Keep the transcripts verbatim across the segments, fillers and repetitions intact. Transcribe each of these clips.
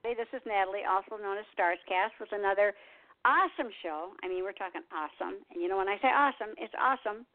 This is Natalie, also known as Starscast, with another awesome show. I mean, we're talking awesome. And you know, when I say awesome, it's awesome.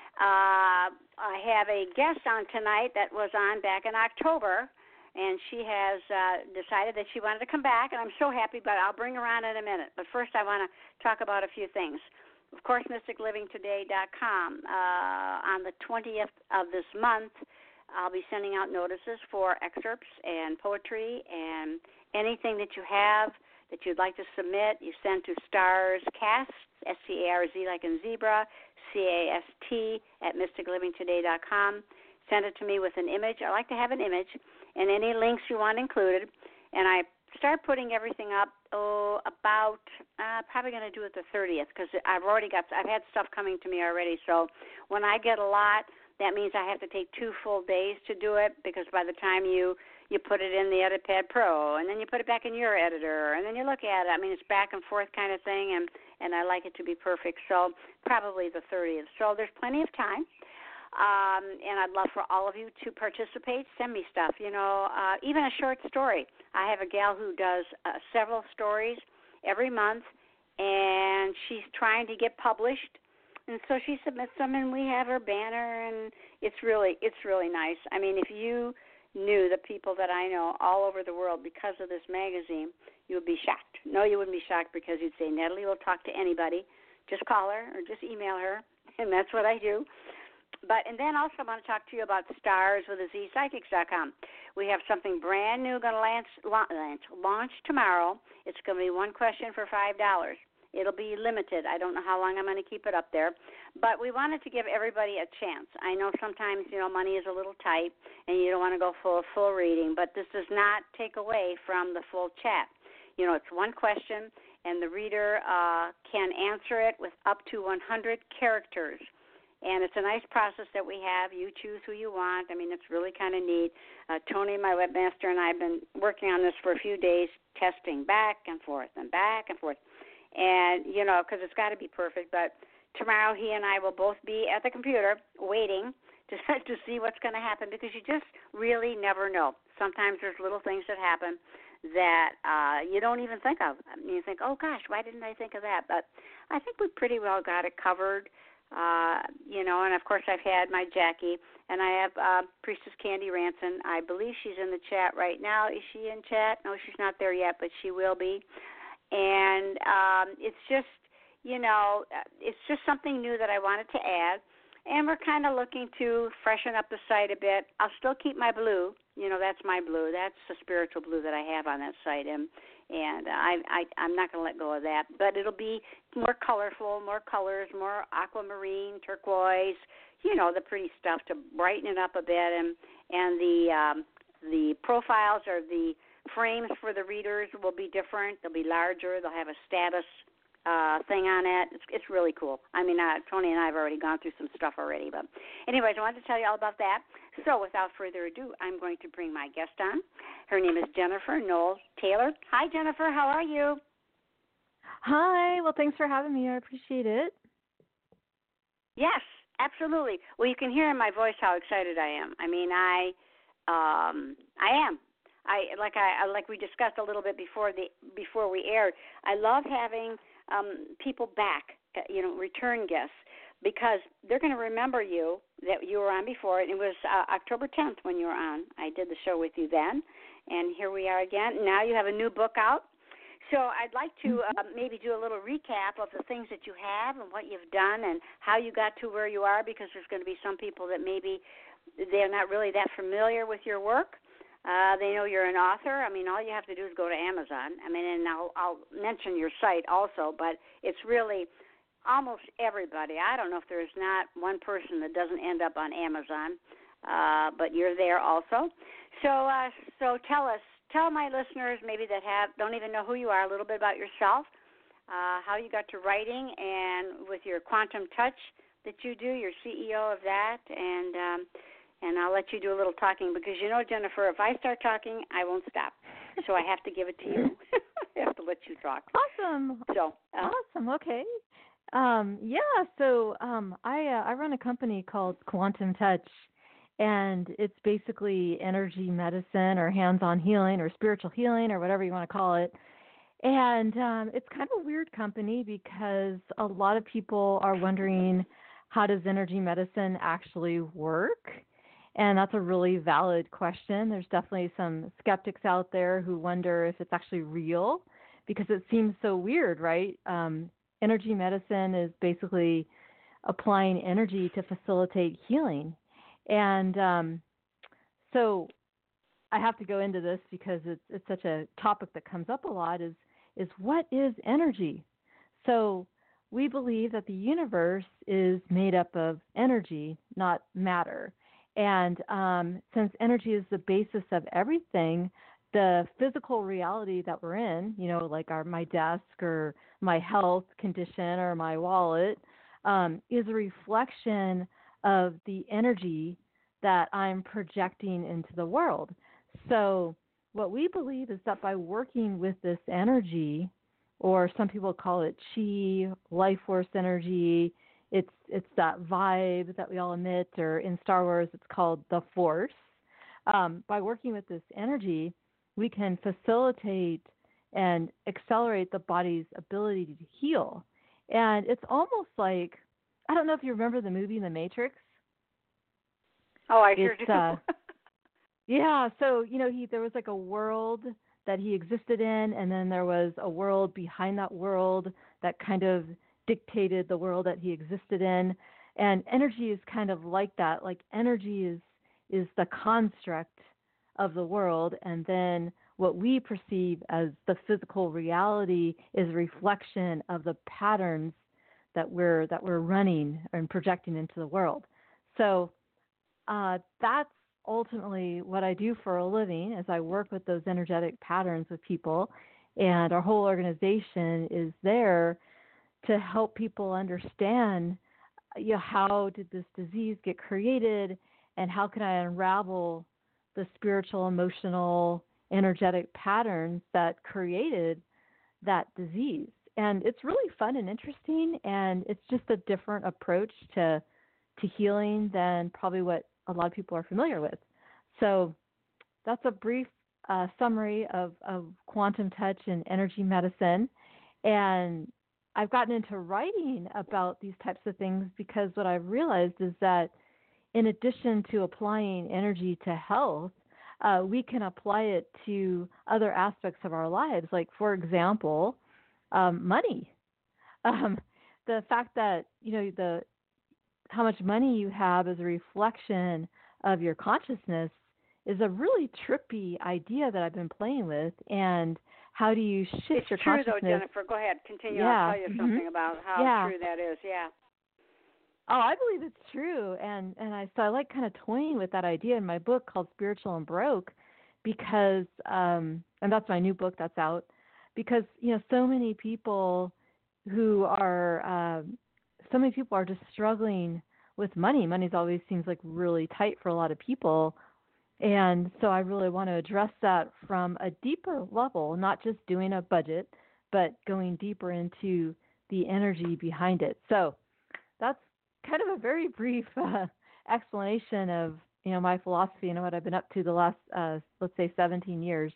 Uh, I have a guest on tonight that was on back in October, and she has uh, decided that she wanted to come back, and I'm so happy, but I'll bring her on in a minute. But first, I want to talk about a few things. Of course, mystic living today dot com. Uh, on the twentieth of this month, I'll be sending out notices for excerpts and poetry and anything that you have that you'd like to submit. You send to StarsCast, S C A R Z like in zebra, C A S T, at mystic living today dot com. Send it to me with an image. I like to have an image and any links you want included. And I start putting everything up, oh, about, uh, probably going to do it the thirtieth because I've already got, I've had stuff coming to me already. So when I get a lot, that means I have to take two full days to do it because by the time you, you put it in the EditPad Pro and then you put it back in your editor and then you look at it. I mean, it's back and forth kind of thing, and, and I like it to be perfect. So probably the thirtieth. So there's plenty of time. Um, and I'd love for all of you to participate. Send me stuff, you know, uh, even a short story. I have a gal who does uh, several stories every month, and she's trying to get published. And so she submits them, and we have her banner, and it's really, it's really nice. I mean, if you knew the people that I know all over the world because of this magazine, you would be shocked. No, you wouldn't be shocked because you'd say, Natalie will talk to anybody. Just call her or just email her, and that's what I do. But and then also I want to talk to you about stars with a Z psychics dot com. We have something brand new going to launch, launch launch tomorrow. It's going to be one question for five dollars. It'll be limited. I don't know how long I'm going to keep it up there. But we wanted to give everybody a chance. I know sometimes, you know, money is a little tight and you don't want to go full full reading, but this does not take away from the full chat. You know, it's one question, and the reader uh, can answer it with up to one hundred characters. And it's a nice process that we have. You choose who you want. I mean, it's really kind of neat. Uh, Tony, my webmaster, and I have been working on this for a few days, testing back and forth and back and forth. And, you know, because it's got to be perfect. But tomorrow he and I will both be at the computer waiting to, to see what's going to happen because you just really never know. Sometimes there's little things that happen that uh, you don't even think of. I mean, you think, oh, gosh, why didn't I think of that? But I think we pretty well got it covered. Uh, you know, and of course I've had my Jackie, and I have uh, Priestess Candy Ranson. I believe she's in the chat right now. Is she in chat? No, she's not there yet, but she will be. And um, it's just, you know, it's just something new that I wanted to add. And we're kind of looking to freshen up the site a bit. I'll still keep my blue. You know, that's my blue. That's the spiritual blue that I have on that site. And And I, I, I'm not going to let go of that. But it'll be more colorful, more colors, more aquamarine, turquoise, you know, the pretty stuff to brighten it up a bit. And, and the um, the profiles or the frames for the readers will be different. They'll be larger. They'll have a status uh, thing on it. It's, it's really cool. I mean, uh, Tony and I have already gone through some stuff already. But anyways, I wanted to tell you all about that. So without further ado, I'm going to bring my guest on. Her name is Jennifer Knowles Taylor. Hi, Jennifer. How are you? Hi. Well, thanks for having me. I appreciate it. Yes, absolutely. Well, you can hear in my voice how excited I am. I mean, I, um, I am. I like I like we discussed a little bit before the before we aired. I love having um, people back, you know, return guests, because they're going to remember you that you were on before. It was uh, October tenth when you were on. I did the show with you then, and here we are again. Now you have a new book out. So I'd like to uh, maybe do a little recap of the things that you have and what you've done and how you got to where you are, because there's going to be some people that maybe they're not really that familiar with your work. Uh, they know you're an author. I mean, all you have to do is go to Amazon. I mean, and I'll, I'll mention your site also, but it's really almost everybody. I don't know if there's not one person that doesn't end up on Amazon, uh, but you're there also. So, uh, so tell us, tell my listeners maybe that have don't even know who you are, a little bit about yourself, uh, how you got to writing, and with your Quantum Touch that you do, you're C E O of that, and um, and I'll let you do a little talking, because you know, Jennifer, if I start talking, I won't stop. So I have to give it to you. I have to let you talk. Awesome. So uh, awesome. Okay. Um, yeah. So um, I uh, I run a company called Quantum Touch, And it's basically energy medicine or hands-on healing or spiritual healing or whatever you want to call it. And um, it's kind of a weird company because a lot of people are wondering, how does energy medicine actually work? And that's a really valid question. There's definitely some skeptics out there who wonder if it's actually real because it seems so weird, right? Um, energy medicine is basically applying energy to facilitate healing. And um, so I have to go into this because it's it's such a topic that comes up a lot is is what is energy? So we believe that the universe is made up of energy, not matter. And um, since energy is the basis of everything, the physical reality that we're in, you know, like our my desk or my health condition or my wallet, um, is a reflection of the energy that I'm projecting into the world. So what we believe is that by working with this energy, or some people call it chi, life force energy, it's it's that vibe that we all emit, or in Star Wars it's called the Force. Um, by working with this energy, we can facilitate and accelerate the body's ability to heal. And it's almost like, I don't know if you remember the movie The Matrix. Oh, I sure It's do. uh, Yeah, so you know, he there was like a world that he existed in, and then there was a world behind that world that kind of dictated the world that he existed in. And energy is kind of like that. Like energy is is the construct of the world, and then what we perceive as the physical reality is a reflection of the patterns that we're that we're running and projecting into the world. So uh, that's ultimately what I do for a living as I work with those energetic patterns with people. And our whole organization is there to help people understand, you know, how did this disease get created and how can I unravel the spiritual, emotional, energetic patterns that created that disease. And it's really fun and interesting, and it's just a different approach to to healing than probably what a lot of people are familiar with. So that's a brief uh, summary of, of quantum touch and energy medicine. And I've gotten into writing about these types of things because what I've realized is that in addition to applying energy to health, uh, we can apply it to other aspects of our lives. Like, for example, um, money. Um, the fact that, you know, the how much money you have is a reflection of your consciousness is a really trippy idea that I've been playing with. And how do you shift it's your true, consciousness? though, Jennifer. Go ahead. Continue. Yeah. I'll tell you Mm-hmm. something about how Yeah. true that is. Yeah. Oh, I believe it's true. And, and I, so I like kind of toying with that idea in my book called Spiritual and Broke because, um, and that's my new book that's out, because, you know, so many people who are, um, so many people are just struggling with money. Money's always seems like really tight for a lot of people. And so I really want to address that from a deeper level, not just doing a budget, but going deeper into the energy behind it. So that's kind of a very brief uh, explanation of, you know, my philosophy and what I've been up to the last, uh, let's say, seventeen years.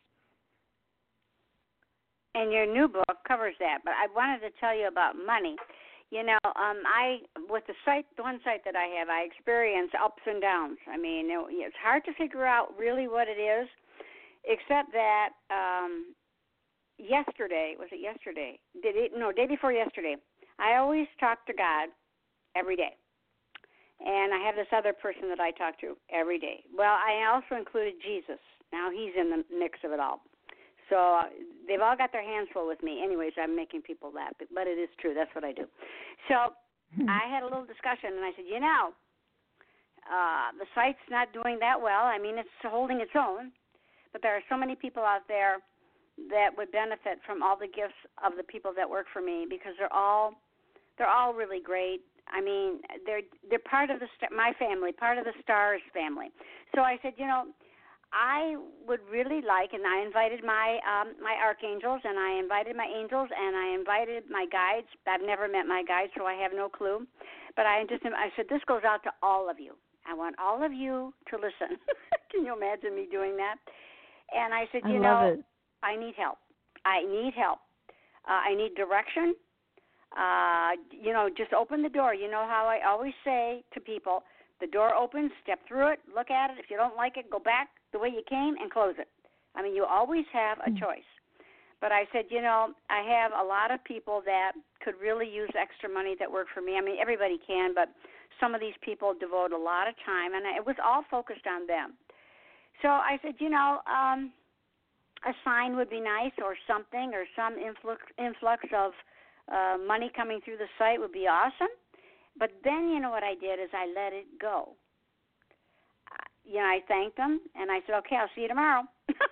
And your new book covers that. But I wanted to tell you about money. You know, um, I with the site, the one site that I have, I experience ups and downs. I mean, it, it's hard to figure out really what it is, except that um, yesterday, was it yesterday? Did it? No, day before yesterday. I always talk to God every day, and I have this other person that I talk to every day. Well, I also included Jesus. Now he's in the mix of it all. So uh, they've all got their hands full with me. Anyways, I'm making people laugh, but, but it is true. That's what I do. So I had a little discussion, and I said, you know, uh, the site's not doing that well. I mean, it's holding its own, but there are so many people out there that would benefit from all the gifts of the people that work for me because they're all they're all really great. I mean, they're they're part of the my family, part of the Stars family. So I said, you know, I would really like, and I invited my um, my archangels, and I invited my angels, and I invited my guides. I've never met my guides, so I have no clue. But I just I said this goes out to all of you. I want all of you to listen. Can you imagine me doing that? And I said, I you love know, it. I need help. I need help. Uh, I need direction. Uh, you know, just open the door. You know how I always say to people, the door opens, step through it, look at it. If you don't like it, go back the way you came and close it. I mean, you always have a choice. But I said, you know, I have a lot of people that could really use extra money that work for me. I mean, everybody can, but some of these people devote a lot of time, and it was all focused on them. So I said, you know, um, a sign would be nice, or something, or some influx, influx of uh, money coming through the site would be awesome. But then, you know what I did is I let it go. Uh, you know, I thanked them, and I said, okay, I'll see you tomorrow.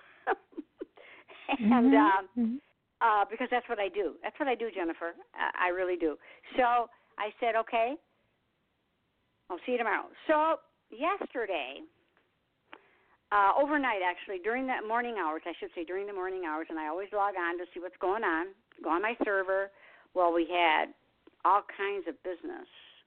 and mm-hmm. uh, uh, because that's what I do. That's what I do, Jennifer. I, I really do. So I said, okay, I'll see you tomorrow. So yesterday, uh, overnight actually, during the morning hours, I should say during the morning hours, and I always log on to see what's going on, go on my server. Well, we had all kinds of business.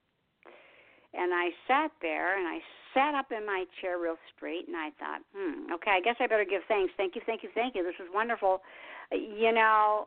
And I sat there, and I sat up in my chair real straight, and I thought, hmm, okay, I guess I better give thanks. Thank you, thank you, thank you. This is wonderful. You know,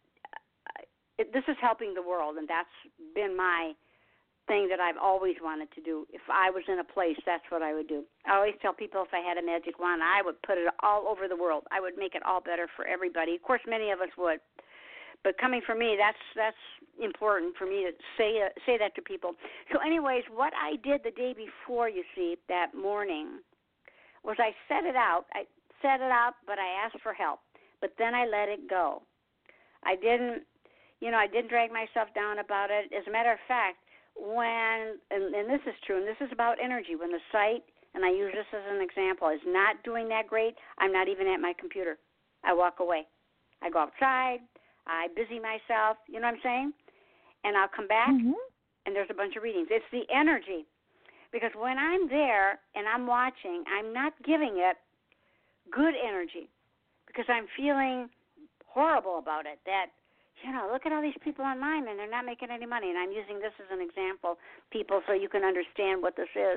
it, this is helping the world, and that's been my thing that I've always wanted to do. If I was in a place, that's what I would do. I always tell people if I had a magic wand, I would put it all over the world. I would make it all better for everybody. Of course, many of us would. But coming from me, that's that's important for me to say uh, say that to people. So anyways, what I did the day before, you see, that morning, was I set it out. I set it out, but I asked for help. But then I let it go. I didn't, you know, I didn't drag myself down about it. As a matter of fact, when, and, and this is true, and this is about energy, when the site, and I use this as an example, is not doing that great, I'm not even at my computer. I walk away. I go outside. I busy myself, you know what I'm saying? And I'll come back, mm-hmm. and there's a bunch of readings. It's the energy. Because when I'm there and I'm watching, I'm not giving it good energy because I'm feeling horrible about it, that, you know, look at all these people online, and they're not making any money. And I'm using this as an example, people, so you can understand what this is.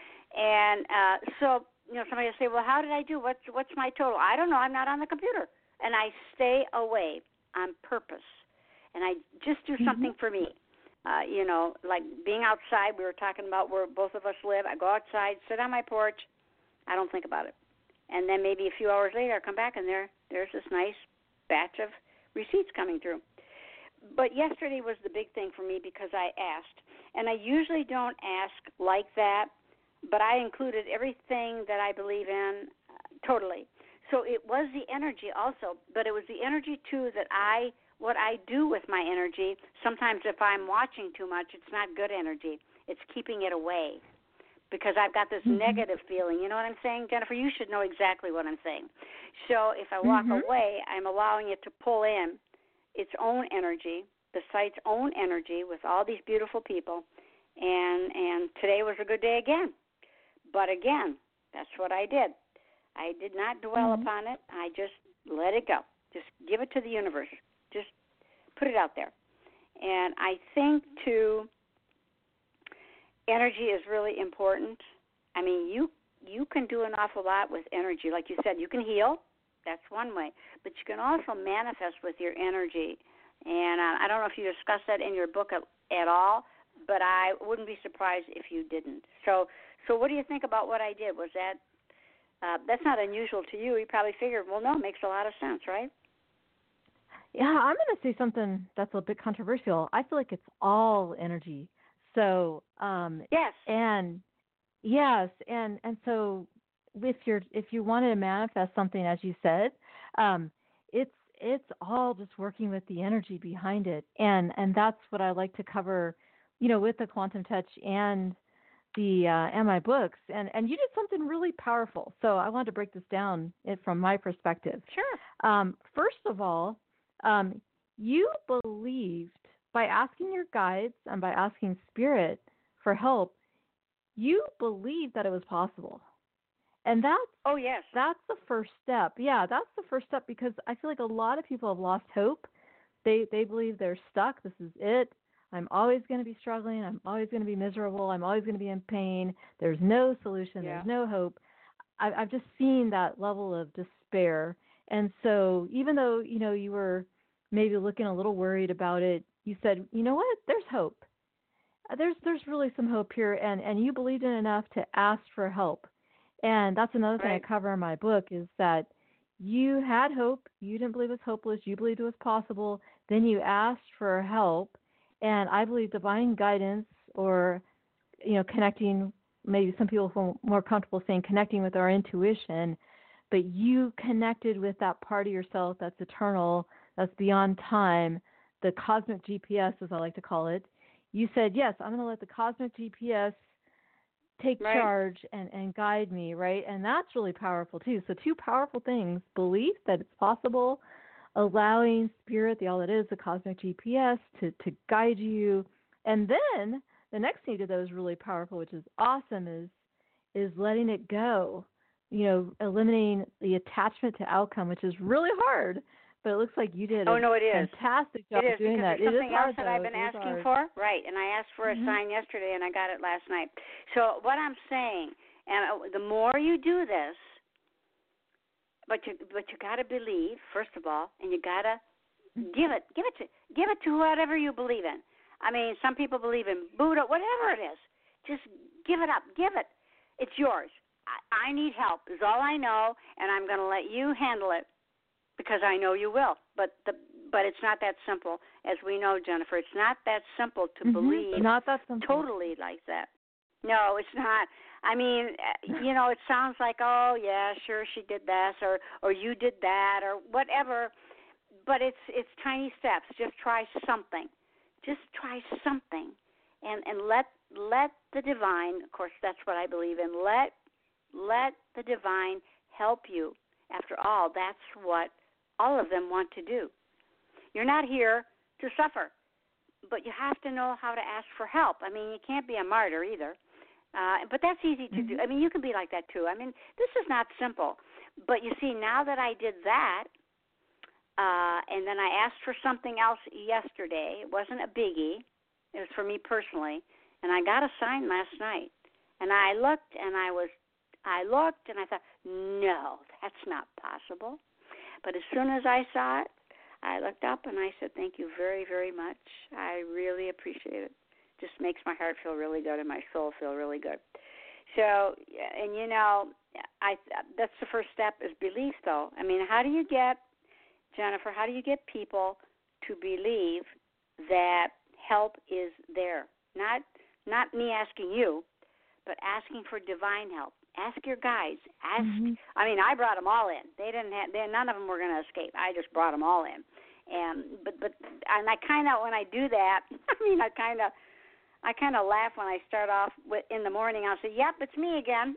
And uh, so, you know, somebody will say, well, how did I do? What's, what's my total? I don't know. I'm not on the computer. And I stay away on purpose, and I just do something mm-hmm. for me. Uh, you know, like being outside. We were talking about where both of us live. I go outside, sit on my porch. I don't think about it. And then maybe a few hours later, I come back, and there, there's this nice batch of receipts coming through. But yesterday was the big thing for me because I asked. And I usually don't ask like that, but I included everything that I believe in uh, totally. So it was the energy also, but it was the energy, too, that I, what I do with my energy, sometimes if I'm watching too much, it's not good energy. It's keeping it away because I've got this mm-hmm. negative feeling. You know what I'm saying, Jennifer? You should know exactly what I'm saying. So if I walk mm-hmm. away, I'm allowing it to pull in its own energy, the site's own energy with all these beautiful people, and and today was a good day again. But again, that's what I did. I did not dwell mm-hmm. upon it. I just let it go. Just give it to the universe. Just put it out there. And I think, too, energy is really important. I mean, you you can do an awful lot with energy. Like you said, you can heal. That's one way. But you can also manifest with your energy. And uh, I don't know if you discussed that in your book at, at all, but I wouldn't be surprised if you didn't. So, so what do you think about what I did? Was that Uh, that's not unusual to you. You probably figured, well, no, it makes a lot of sense, right? Yeah, I'm going to say something that's a bit controversial. I feel like it's all energy. So, um, yes, and yes, and and so if you're if you wanted to manifest something, as you said, um, it's it's all just working with the energy behind it, and and that's what I like to cover, you know, with the Quantum Touch and the uh, and my books, and, and you did something really powerful. So I wanted to break this down it, from my perspective. Sure. Um, first of all, um, you believed by asking your guides and by asking Spirit for help, you believed that it was possible. And that's oh yes, that's the first step. Yeah, that's the first step because I feel like a lot of people have lost hope. They they believe they're stuck. This is it. I'm always going to be struggling. I'm always going to be miserable. I'm always going to be in pain. There's no solution. Yeah. There's no hope. I, I've just seen that level of despair. And so even though, you know, you were maybe looking a little worried about it, you said, you know what, there's hope. Uh, There's there's really some hope here, and, and you believed in enough to ask for help. And that's another thing I Right. cover in my book is that you had hope. You didn't believe it was hopeless. You believed it was possible. Then you asked for help, and I believe divine guidance, or you know, connecting. Maybe some people feel more comfortable saying connecting with our intuition, but you connected with that part of yourself that's eternal, that's beyond time, the cosmic G P S, as I like to call it. You said, yes, I'm going to let the cosmic G P S take Right. charge and, and guide me, right? And that's really powerful too. So two powerful things: belief that it's possible, allowing spirit, the all that is, the cosmic G P S, to, to guide you. And then the next thing to do that is really powerful, which is awesome, is is letting it go. You know, eliminating the attachment to outcome, which is really hard. But it looks like you did Oh a no, it is. fantastic job It is doing because that. there's It is something hard, else that though. I've been It is asking hard. for. Right, and I asked for a Mhm. sign yesterday, and I got it last night. So what I'm saying, and uh, the more you do this, but you but you got to believe first of all, and you got to give it give it to give it to whatever you believe in. I mean, some people believe in Buddha, whatever it is. Just give it up. Give it. It's yours. I, I need help is all I know, and I'm going to let you handle it because I know you will. But the but it's not that simple, as we know, Jennifer. It's not that simple to Mhm. believe Not that simple. totally like that. No, it's not. I mean, uh, you know, it sounds like, oh yeah, sure, she did this, or or you did that, or whatever. But it's it's tiny steps. Just try something. Just try something, and and let let the divine. Of course, that's what I believe in. Let let the divine help you. After all, that's what all of them want to do. You're not here to suffer, but you have to know how to ask for help. I mean, you can't be a martyr either. Uh, but that's easy to do. Mhm. I mean, you can be like that too. I mean, this is not simple. But you see, now that I did that, uh, and then I asked for something else yesterday, it wasn't a biggie. It was for me personally, and I got a sign last night. And I looked, and I was, I looked, and I thought, no, that's not possible. But as soon as I saw it, I looked up and I said, thank you very, very much. I really appreciate it. Just makes my heart feel really good and my soul feel really good. So, and you know, I that's the first step is belief, though. I mean, how do you get, Jennifer, how do you get people to believe that help is there? Not not me asking you, but asking for divine help. Ask your guides. Ask. Mhm. I mean, I brought them all in. They didn't have. They, none of them were going to escape. I just brought them all in. And but but and I kind of when I do that, I mean, I kind of I kind of laugh when I start off with in the morning. I'll say, "Yep, it's me again,"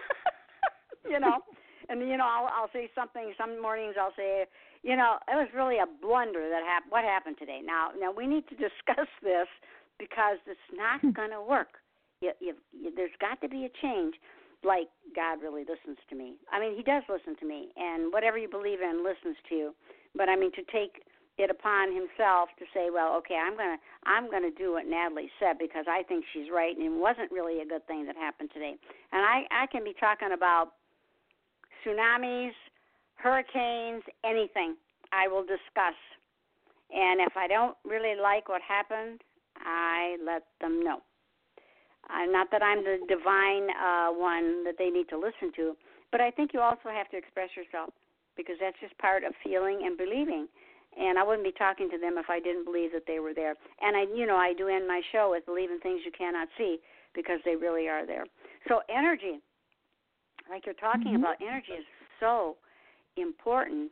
you know. And you know, I'll I'll say something. Some mornings I'll say, you know, it was really a blunder that happened. What happened today? Now now we need to discuss this because it's not going to work. You, you, you, there's got to be a change. Like God really listens to me. I mean, He does listen to me, and whatever you believe in listens to you. But I mean, to take it upon Himself to say, well, okay, I'm gonna I'm gonna do what Natalie said because I think she's right, and it wasn't really a good thing that happened today. And I I can be talking about tsunamis, hurricanes, anything. I will discuss. And if I don't really like what happened, I let them know. Uh, not that I'm the divine uh, one that they need to listen to, but I think you also have to express yourself because that's just part of feeling and believing. And I wouldn't be talking to them if I didn't believe that they were there. And I, you know, I do end my show with believe in things you cannot see because they really are there. So energy, like you're talking Mhm. about, energy is so important.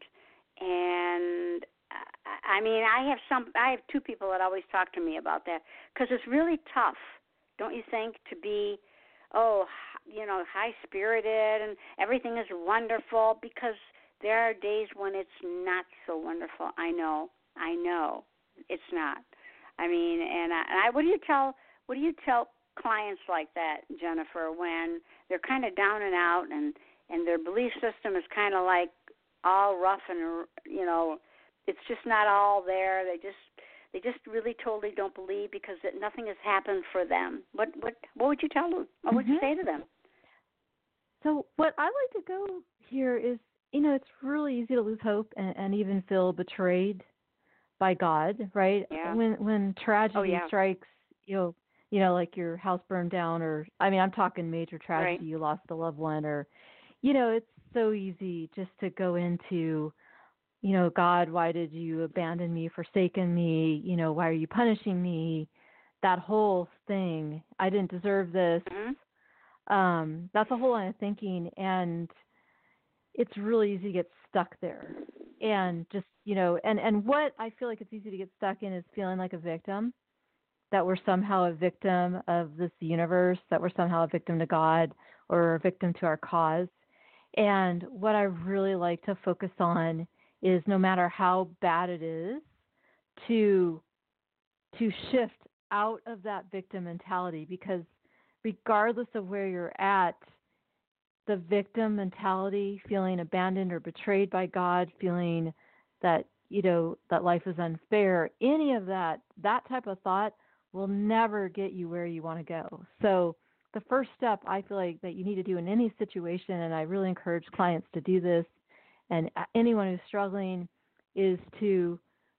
And I mean, I have some, I have two people that always talk to me about that because it's really tough. Don't you think, to be, oh, you know, high-spirited and everything is wonderful because there are days when it's not so wonderful. I know, I know, it's not. I mean, and I, and I what do you tell, what do you tell clients like that, Jennifer, when they're kind of down and out and, and their belief system is kind of like all rough and, you know, it's just not all there. They just, they just really totally don't believe because that nothing has happened for them. What what what would you tell them? What would Mm-hmm. you say to them? So what I like to go here is, you know, it's really easy to lose hope and, and even feel betrayed by God, right? Yeah. When when tragedy Oh, yeah. strikes, you know, you know, like your house burned down, or I mean, I'm talking major tragedy, Right. you lost a loved one, or, you know, it's so easy just to go into, you know, God, why did you abandon me, forsaken me? You know, why are you punishing me? That whole thing. I didn't deserve this. Mm-hmm. Um, that's a whole line of thinking, and it's really easy to get stuck there. And just, you know, and, and what I feel like it's easy to get stuck in is feeling like a victim, that we're somehow a victim of this universe, that we're somehow a victim to God or a victim to our cause. And what I really like to focus on is, no matter how bad it is, to to shift out of that victim mentality, because regardless of where you're at, the victim mentality, feeling abandoned or betrayed by God, feeling that, you know, that life is unfair, any of that, that type of thought will never get you where you want to go. So the first step I feel like that you need to do in any situation, and I really encourage clients to do this, and anyone who's struggling, is to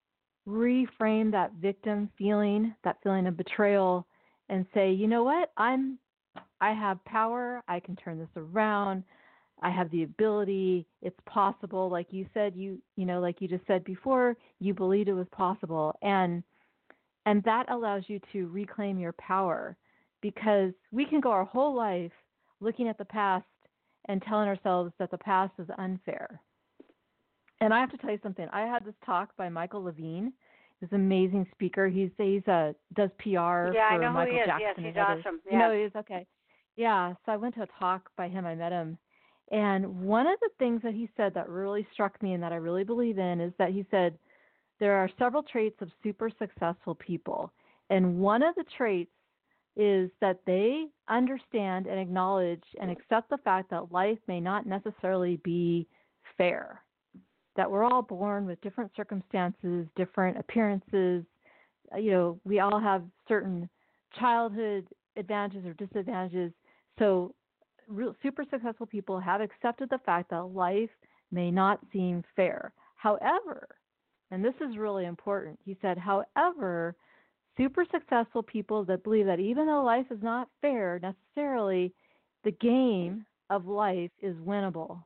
reframe that victim feeling, that feeling of betrayal, and say, you know what, I'm I have power. I can turn this around. I have the ability. It's possible. Like you said, you you know, like you just said before, you believed it was possible, and and that allows you to reclaim your power, because we can go our whole life looking at the past and telling ourselves that the past is unfair. And I have to tell you something. I had this talk by Michael Levine. He's an amazing speaker. He's he's a does P R Yeah, for I know Michael who he is. Jackson. Yes, he's and others. awesome. You know Yeah. he is? Okay. Yeah. So I went to a talk by him. I met him. And one of the things that he said that really struck me and that I really believe in is that he said there are several traits of super successful people. And one of the traits is that they understand and acknowledge and accept the fact that life may not necessarily be fair, that we're all born with different circumstances, different appearances. You know, we all have certain childhood advantages or disadvantages. So real, super successful people have accepted the fact that life may not seem fair. However, and this is really important, he said, however, super successful people that believe that even though life is not fair necessarily, the game of life is winnable.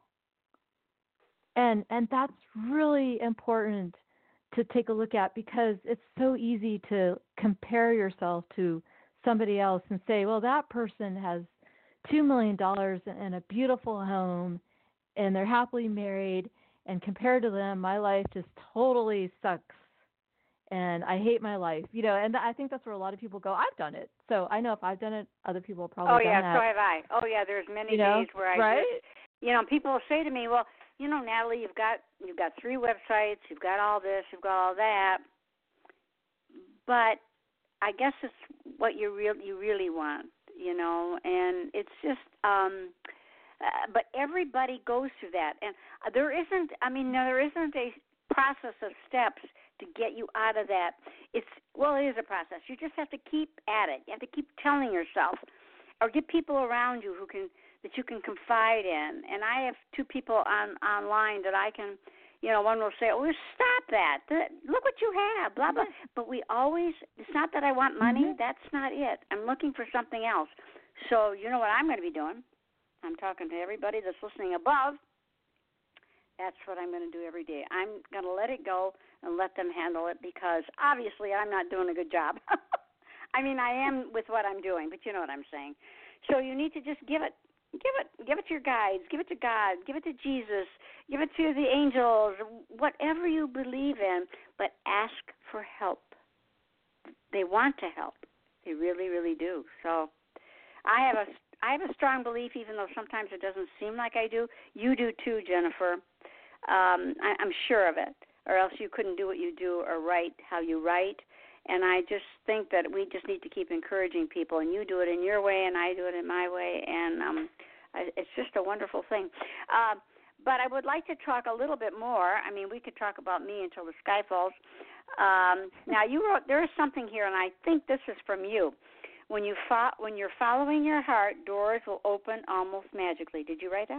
And and that's really important to take a look at, because it's so easy to compare yourself to somebody else and say, well, that person has two million dollars and a beautiful home and they're happily married, and compared to them, my life just totally sucks and I hate my life. You know, and I think that's where a lot of people go, I've done it. So I know if I've done it, other people have probably Oh, done yeah, that. so have I. Oh, yeah, there's many you know, days where I right? just, you know, people will say to me, well, you know, Natalie, you've got you've got three websites, you've got all this, you've got all that, but I guess it's what you real you really want, you know, and it's just, um, uh, but everybody goes through that, and there isn't, I mean, there isn't a process of steps to get you out of that. It's, well, it is a process. You just have to keep at it. You have to keep telling yourself, or get people around you who can, that you can confide in. And I have two people on online that I can, you know, one will say, oh, stop that. Look what you have, blah, blah. But we always, it's not that I want money. Mm-hmm. That's not it. I'm looking for something else. So you know what I'm going to be doing? I'm talking to everybody that's listening above. That's what I'm going to do every day. I'm going to let it go and let them handle it, because obviously I'm not doing a good job. I mean, I am with what I'm doing, but you know what I'm saying. So you need to just give it, give it, give it to your guides, give it to God, give it to Jesus, give it to the angels, whatever you believe in, but ask for help. They want to help. They really, really do. So I have a, I have a strong belief, even though sometimes it doesn't seem like I do. You do too, Jennifer. Um, I, I'm sure of it, or else you couldn't do what you do or write how you write. And I just think that we just need to keep encouraging people, and you do it in your way, and I do it in my way, and um, I, it's just a wonderful thing. Uh, but I would like to talk a little bit more. I mean, we could talk about me until the sky falls. Um, now, you wrote, there is something here, and I think this is from you. When, you fo- when you're following your heart, doors will open almost magically. Did you write that?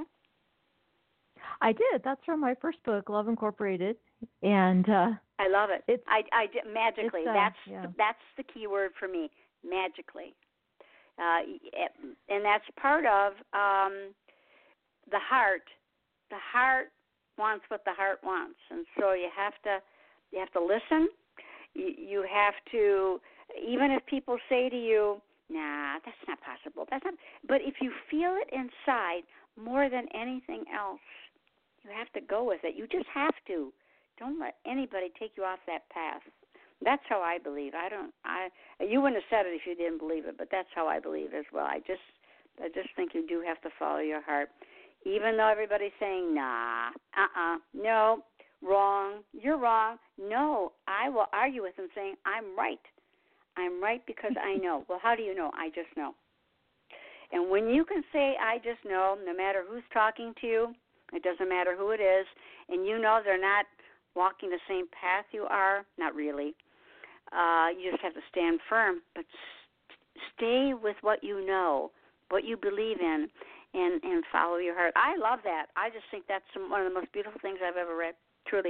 I did. That's from my first book, Love Incorporated, and uh, I love it. It's I, I magically. uh, that's yeah. the, that's the key word for me. Magically, uh, and that's part of um, the heart. The heart wants what the heart wants, and so you have to you have to listen. You, you have to, even if people say to you, "Nah, that's not possible. That's not." But if you feel it inside more than anything else, you have to go with it. You just have to. Don't let anybody take you off that path. That's how I believe. I don't. I. You wouldn't have said it if you didn't believe it, but that's how I believe as well. I just, I just think you do have to follow your heart, even though everybody's saying, "Nah, uh-uh, no, wrong. You're wrong." No, I will argue with them, saying, "I'm right. I'm right because I know." Well, how do you know? I just know. And when you can say, "I just know," no matter who's talking to you, it doesn't matter who it is, and you know they're not walking the same path you are, not really. Uh, you just have to stand firm, but st- stay with what you know, what you believe in, and, and follow your heart. I love that. I just think that's some, one of the most beautiful things I've ever read, truly.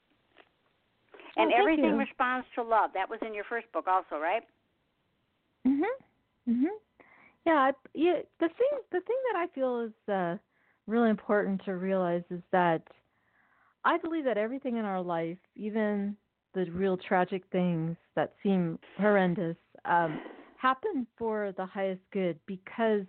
And oh, everything you. responds to love. That was in your first book also, right? Mhm. Mhm. Yeah, I, yeah. The thing, the thing that I feel is uh, really important to realize is that I believe that everything in our life, even the real tragic things that seem horrendous, um, happen for the highest good because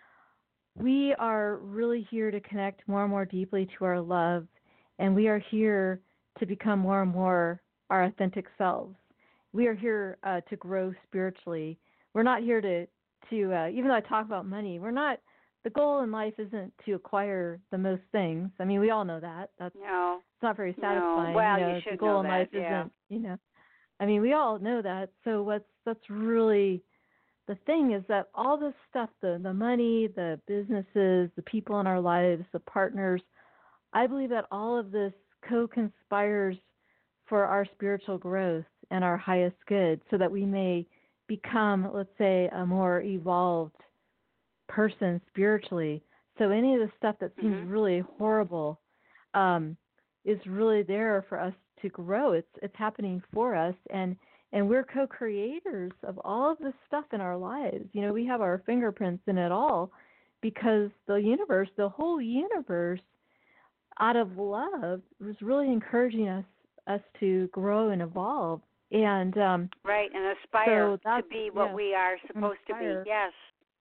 we are really here to connect more and more deeply to our love, and we are here to become more and more our authentic selves. We are here uh, to grow spiritually. We're not here to, to uh, even though I talk about money, we're not, the goal in life isn't to acquire the most things. I mean, we all know that. That's no. It's not very No. satisfying. Well, you know, you should the goal know in that, life yeah. isn't, you know, I mean, we all know that. So what's that's really the thing is that all this stuff, the the money, the businesses, the people in our lives, the partners, I believe that all of this co-conspires for our spiritual growth and our highest good so that we may become, let's say, a more evolved person spiritually. So any of the stuff that seems mm-hmm. really horrible um, is really there for us to grow. It's it's happening for us, and and we're co-creators of all of this stuff in our lives. You know, we have our fingerprints in it all because the universe, the whole universe, out of love, was really encouraging us us to grow and evolve. And um, right, and aspire so to be what yeah, we are supposed inspire. to be. Yes.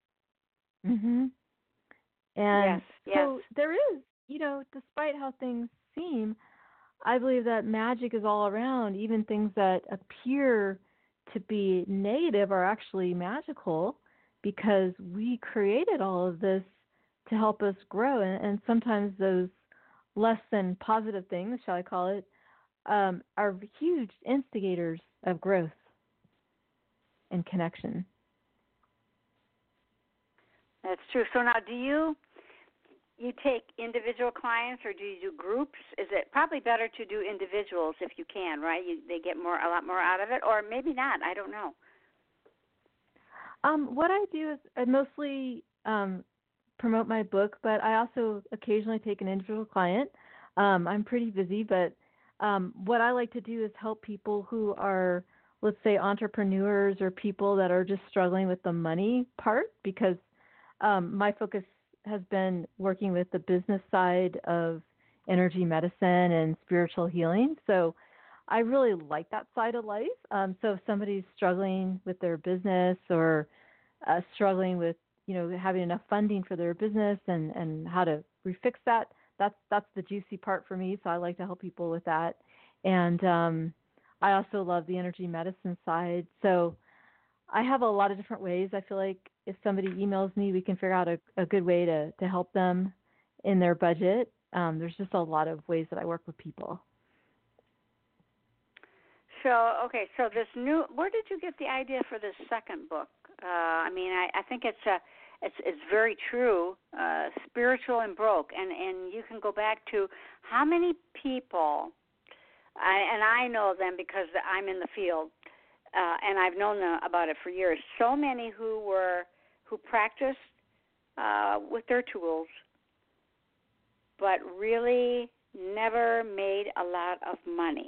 Mhm. And yes, so yes. there is, you know, despite how things seem, I believe that magic is all around. Even things that appear to be negative are actually magical because we created all of this to help us grow. And, and sometimes those less than positive things, shall I call it, um, are huge instigators of growth and connection. That's true. So now, do you you take individual clients or do you do groups? Is it probably better to do individuals if you can, right? You, they get more a lot more out of it, or maybe not. I don't know. Um, what I do is I mostly um, promote my book, but I also occasionally take an individual client. Um, I'm pretty busy, but um, what I like to do is help people who are, let's say, entrepreneurs or people that are just struggling with the money part because um, my focus has been working with the business side of energy medicine and spiritual healing. So I really like that side of life. Um, so if somebody's struggling with their business or uh, struggling with, you know, having enough funding for their business and, and how to refix that, that's that's the juicy part for me. So I like to help people with that. And um, I also love the energy medicine side. So I have a lot of different ways. I feel like if somebody emails me, we can figure out a, a good way to, to help them in their budget. Um, there's just a lot of ways that I work with people. So, okay, so this new, where did you get the idea for this second book? Uh, I mean, I, I think it's a, it's it's very true. Uh, spiritual and broke, and and you can go back to how many people, I, and I know them because I'm in the field, uh, and I've known them about it for years. So many who were who practiced uh, with their tools, but really never made a lot of money.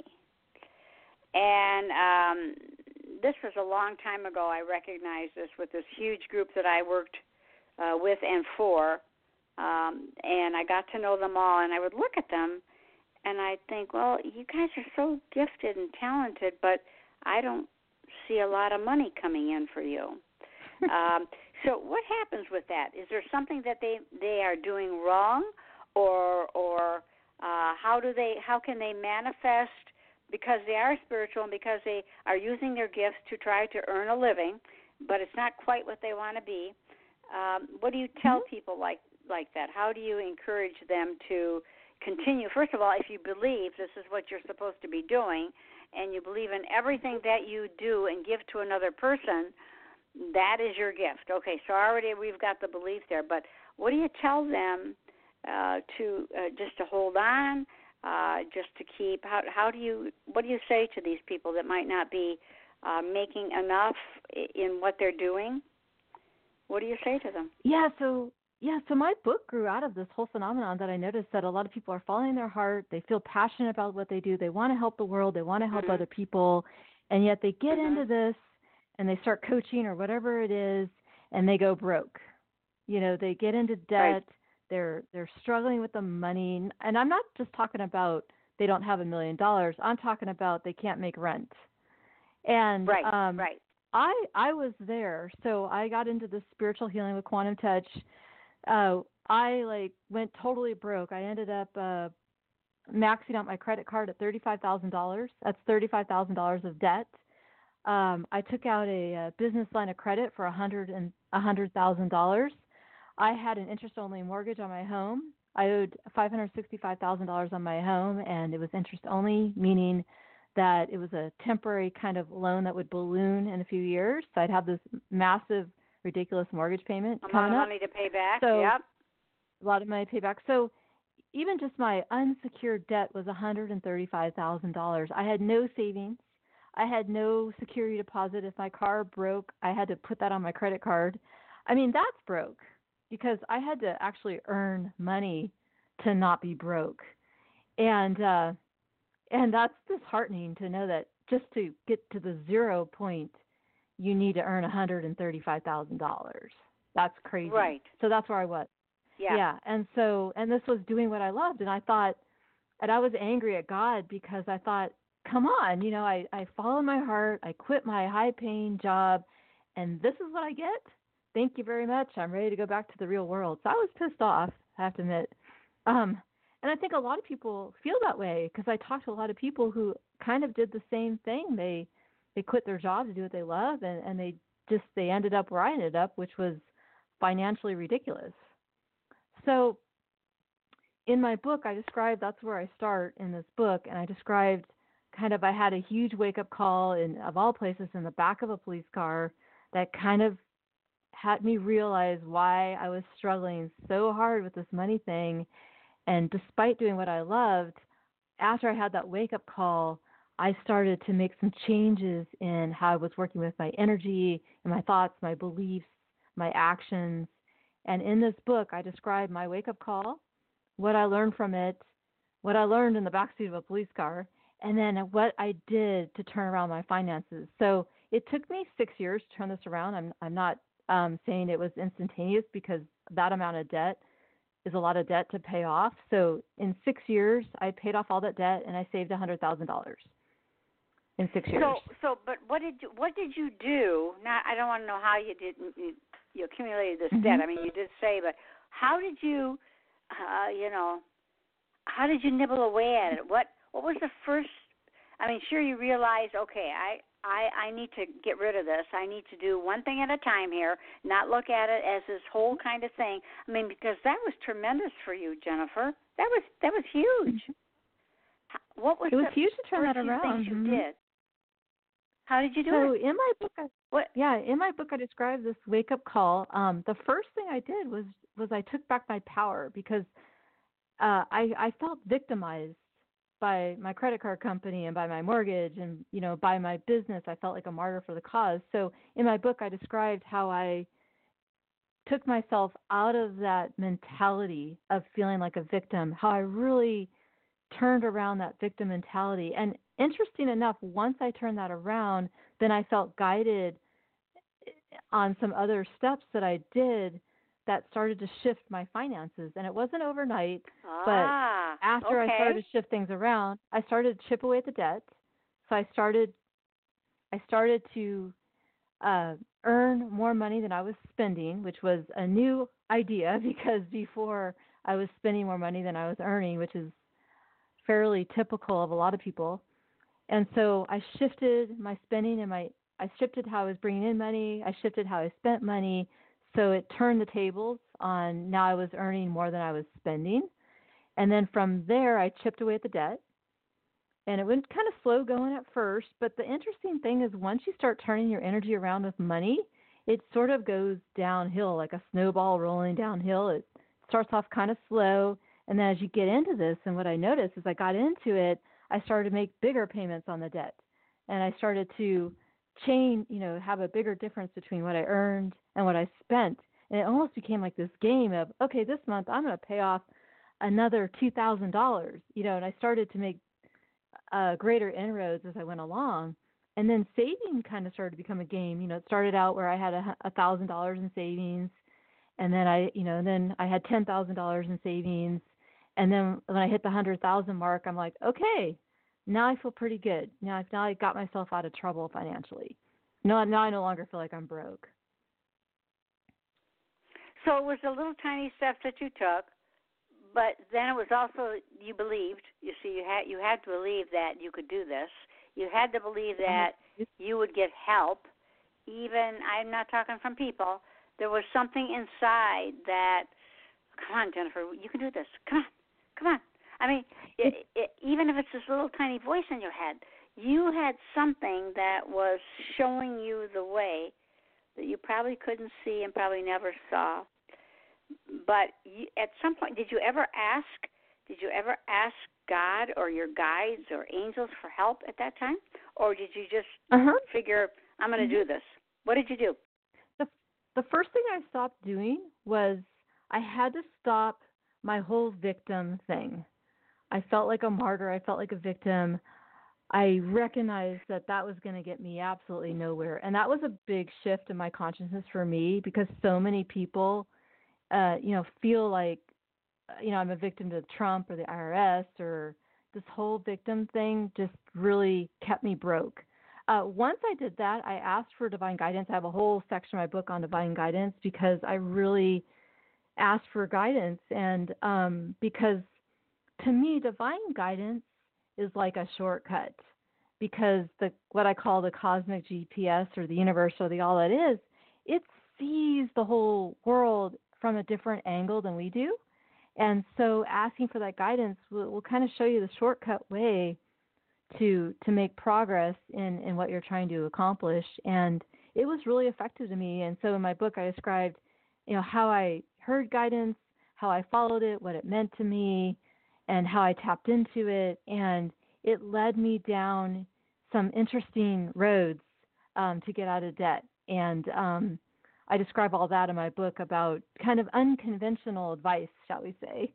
And um, this was a long time ago. I recognized this with this huge group that I worked uh, with and for, um, and I got to know them all. And I would look at them, and I'd think, well, you guys are so gifted and talented, but I don't see a lot of money coming in for you. um, so what happens with that? Is there something that they, they are doing wrong, or or uh, how do they how can they manifest? Because they are spiritual and because they are using their gifts to try to earn a living, but it's not quite what they want to be. Um, what do you tell Mm-hmm. people like like that? How do you encourage them to continue? First of all, if you believe this is what you're supposed to be doing, and you believe in everything that you do and give to another person, that is your gift. Okay, so already we've got the belief there. But what do you tell them uh, to uh, just to hold on? Uh, just to keep, how, how do you, what do you say to these people that might not be uh, making enough in what they're doing? What do you say to them? Yeah, so yeah, so my book grew out of this whole phenomenon that I noticed that a lot of people are following their heart. They feel passionate about what they do. They want to help the world. They want to help Mm-hmm. other people, and yet they get Mm-hmm. into this and they start coaching or whatever it is, and they go broke. You know, they get into debt. Right. They're they're struggling with the money, and I'm not just talking about they don't have a million dollars. I'm talking about they can't make rent. And Right. um, Right. I I was there, so I got into this spiritual healing with Quantum Touch. Uh, I like went totally broke. I ended up uh, maxing out my credit card at thirty-five thousand dollars. That's thirty-five thousand dollars of debt. Um, I took out a, a business line of credit for a hundred and a hundred thousand dollars. I had an interest-only mortgage on my home. I owed five hundred sixty-five thousand dollars on my home, and it was interest-only, meaning that it was a temporary kind of loan that would balloon in a few years. So I'd have this massive, ridiculous mortgage payment Amount coming of up. money to pay back. So Yep. a lot of money payback. So even just my unsecured debt was one hundred thirty-five thousand dollars. I had no savings. I had no security deposit. If my car broke, I had to put that on my credit card. I mean, that's broke because I had to actually earn money to not be broke. And uh, and that's disheartening to know that just to get to the zero point, you need to earn one hundred thirty-five thousand dollars. That's crazy. Right. So that's where I was. Yeah. Yeah. And so, and this was doing what I loved. And I thought, and I was angry at God because I thought, come on, you know, I, I followed my heart. I quit my high paying job and this is what I get. Thank you very much. I'm ready to go back to the real world. So I was pissed off, I have to admit. Um, and I think a lot of people feel that way because I talked to a lot of people who kind of did the same thing. They, they quit their job to do what they love and, and they just, they ended up where I ended up, which was financially ridiculous. So in my book, I described, that's where I start in this book, and I described kind of, I had a huge wake-up call in, of all places, in the back of a police car that kind of had me realize why I was struggling so hard with this money thing. And despite doing what I loved, after I had that wake-up call, I started to make some changes in how I was working with my energy and my thoughts, my beliefs, my actions. And in this book, I describe my wake-up call, what I learned from it, what I learned in the backseat of a police car, and then what I did to turn around my finances. So it took me six years to turn this around. I'm I'm not um, saying it was instantaneous because that amount of debt is a lot of debt to pay off. So in six years, I paid off all that debt and I saved one hundred thousand dollars in six years. So, so, but what did you, what did you do? Not, I don't want to know how you did. You, you accumulated this Mm-hmm. debt. I mean, you did say, but how did you, uh, you know, how did you nibble away at it? What, what was the first? I mean, sure, you realized, okay, I, I, I need to get rid of this. I need to do one thing at a time here, not look at it as this whole kind of thing. I mean, because that was tremendous for you, Jennifer. That was that was huge. Mm-hmm. What was it was the huge to turn first that few around. things you Mm-hmm. did? How did you do So it? in my book, I, What? yeah, in my book, I described this wake up call. Um, the first thing I did was was I took back my power because uh, I I felt victimized by my credit card company and by my mortgage and you know by my business. I felt like a martyr for the cause. So in my book, I described how I took myself out of that mentality of feeling like a victim, how I really turned around that victim mentality. And interesting enough, once I turned that around, then I felt guided on some other steps that I did that started to shift my finances. And it wasn't overnight, but Ah, after I okay. started to shift things around, I started to chip away at the debt. So I started I started to uh, earn more money than I was spending, which was a new idea because before I was spending more money than I was earning, which is fairly typical of a lot of people. And so I shifted my spending and my I shifted how I was bringing in money. I shifted how I spent money. So it turned the tables on now I was earning more than I was spending. And then from there, I chipped away at the debt. And it went kind of slow going at first. But the interesting thing is once you start turning your energy around with money, it sort of goes downhill like a snowball rolling downhill. It starts off kind of slow. And then as you get into this, and what I noticed as I got into it, I started to make bigger payments on the debt. And I started to change, you know, have a bigger difference between what I earned and what I spent. And it almost became like this game of, okay, this month I'm going to pay off another two thousand dollars, you know, and I started to make uh, greater inroads as I went along. And then saving kind of started to become a game. You know, it started out where I had a, a thousand dollars in savings, and then I, you know, then I had ten thousand dollars in savings, and then when I hit the hundred thousand mark, I'm like, okay, now I feel pretty good. Now, I've now I got myself out of trouble financially. No, now I no longer feel like I'm broke. So it was the little tiny steps that you took, but then it was also you believed. You see, you had you had to believe that you could do this. You had to believe that you would get help. Even I'm not talking from people. There was something inside that, come on, Jennifer, you can do this. Come on, come on. I mean, it, it, even if it's this little tiny voice in your head, you had something that was showing you the way that you probably couldn't see and probably never saw. But you, at some point, did you ever ask? Did you ever ask God or your guides or angels for help at that time, or did you just uh-huh. figure, I'm going to mm-hmm. do this? What did you do? The the first thing I stopped doing was I had to stop my whole victim thing. I felt like a martyr. I felt like a victim. I recognized that that was going to get me absolutely nowhere. And that was a big shift in my consciousness for me because so many people, uh, you know, feel like, you know, I'm a victim to Trump or the I R S or this whole victim thing just really kept me broke. Uh, once I did that, I asked for divine guidance. I have a whole section of my book on divine guidance because I really asked for guidance. And um, because to me, divine guidance is like a shortcut because the what I call the cosmic G P S or the universe or the all that is, it sees the whole world from a different angle than we do. And so asking for that guidance will, will kind of show you the shortcut way to to make progress in, in what you're trying to accomplish. And it was really effective to me. And so in my book, I described, you know, how I heard guidance, how I followed it, what it meant to me, and how I tapped into it. And it led me down some interesting roads um, to get out of debt. And um, I describe all that in my book about kind of unconventional advice, shall we say.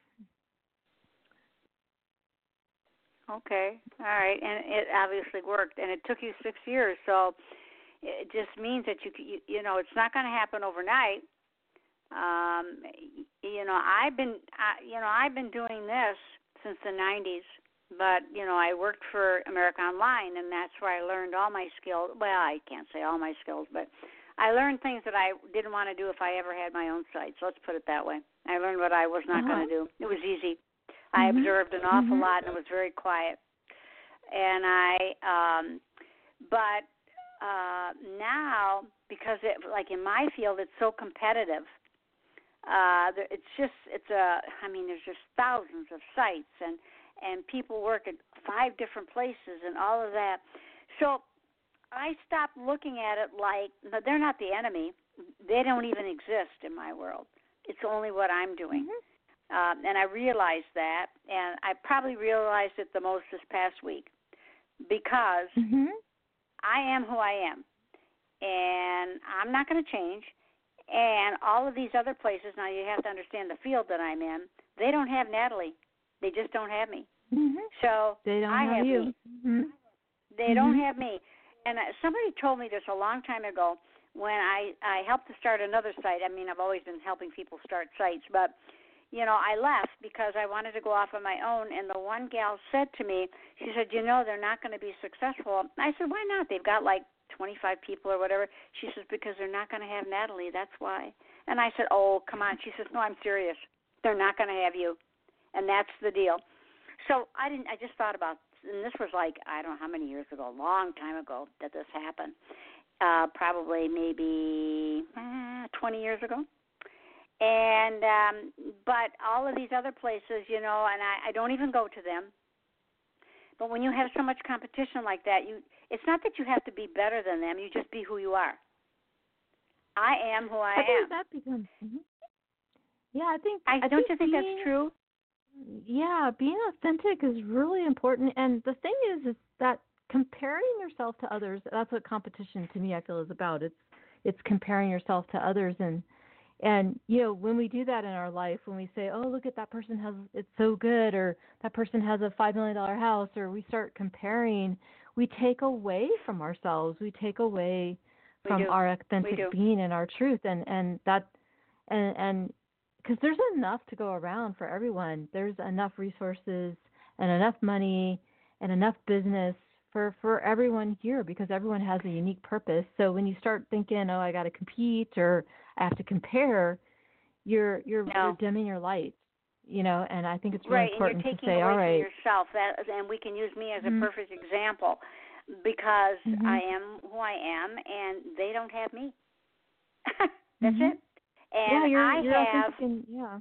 Okay, all right, and it obviously worked, and it took you six years, so it just means that you you, you know it's not going to happen overnight. Um, you know, I've been I, you know I've been doing this since the nineties, but you know I worked for America Online, and that's where I learned all my skills. Well, I can't say all my skills, but I learned things that I didn't want to do if I ever had my own site. So let's put it that way. I learned what I was not uh-huh. going to do. It was easy. I mm-hmm. observed an awful mm-hmm. lot, and it was very quiet. And I, um, but uh, now, because it, like in my field, it's so competitive. Uh, it's just, it's a, I mean, there's just thousands of sites, and and people work at five different places, and all of that. So I stopped looking at it like no, they're not the enemy. They don't even exist in my world. It's only what I'm doing. Mm-hmm. Um, and I realized that, and I probably realized it the most this past week because Mm-hmm. I am who I am, and I'm not going to change. And all of these other places, now you have to understand the field that I'm in, they don't have Natalie. They just don't have me. Mm-hmm. So They don't I have, have you. me. Mm-hmm. They mm-hmm. don't have me. And uh, somebody told me this a long time ago when I, I helped to start another site. I mean, I've always been helping people start sites, but, you know, I left because I wanted to go off on my own, and the one gal said to me, she said, you know, they're not going to be successful. I said, why not? They've got like twenty-five people or whatever. She says, because they're not going to have Natalie, that's why. And I said, oh, come on. She says, no, I'm serious. They're not going to have you, and that's the deal. So I didn't. I just thought about, and this was like, I don't know how many years ago, a long time ago that this happened, uh, probably maybe uh, twenty years ago. And um, but all of these other places, you know, and I, I don't even go to them. But when you have so much competition like that, you it's not that you have to be better than them. You just be who you are. I am who I, I am. think that becomes. Mm-hmm. Yeah, I think. I, I don't think you think being, that's true? Yeah, being authentic is really important. And the thing is, is that comparing yourself to others. That's what competition to me, I feel, is about. It's it's comparing yourself to others, and and you know, when we do that in our life, when we say, oh, look at that person has it's so good, or that person has a five million dollar house, or we start comparing, we take away from ourselves. We take away We from do. our We authentic do. being and our truth, and and that and and because there's enough to go around for everyone. There's enough resources and enough money and enough business for, for everyone here, because everyone has a unique purpose. So when you start thinking, oh, I got to compete or I have to compare, you're you're, No. you're dimming your light, you know. And I think it's really right, important and you're to taking say, away all right, from yourself. That, and we can use me as mm-hmm. a perfect example because Mm-hmm. I am who I am, and they don't have me. That's mm-hmm. it. And yeah, you're, I you're have, authentic and, yeah.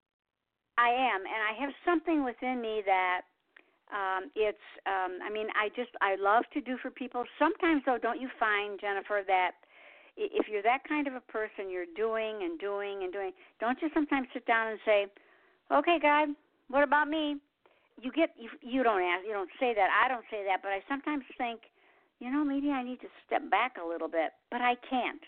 I am, and I have something within me that um, it's. Um, I mean, I just I love to do for people. Sometimes, though, don't you find, Jennifer, that if you're that kind of a person, you're doing and doing and doing. Don't you sometimes sit down and say, "Okay, God, what about me?" You get you, you don't ask, you don't say that. I don't say that, but I sometimes think, you know, maybe I need to step back a little bit, but I can't.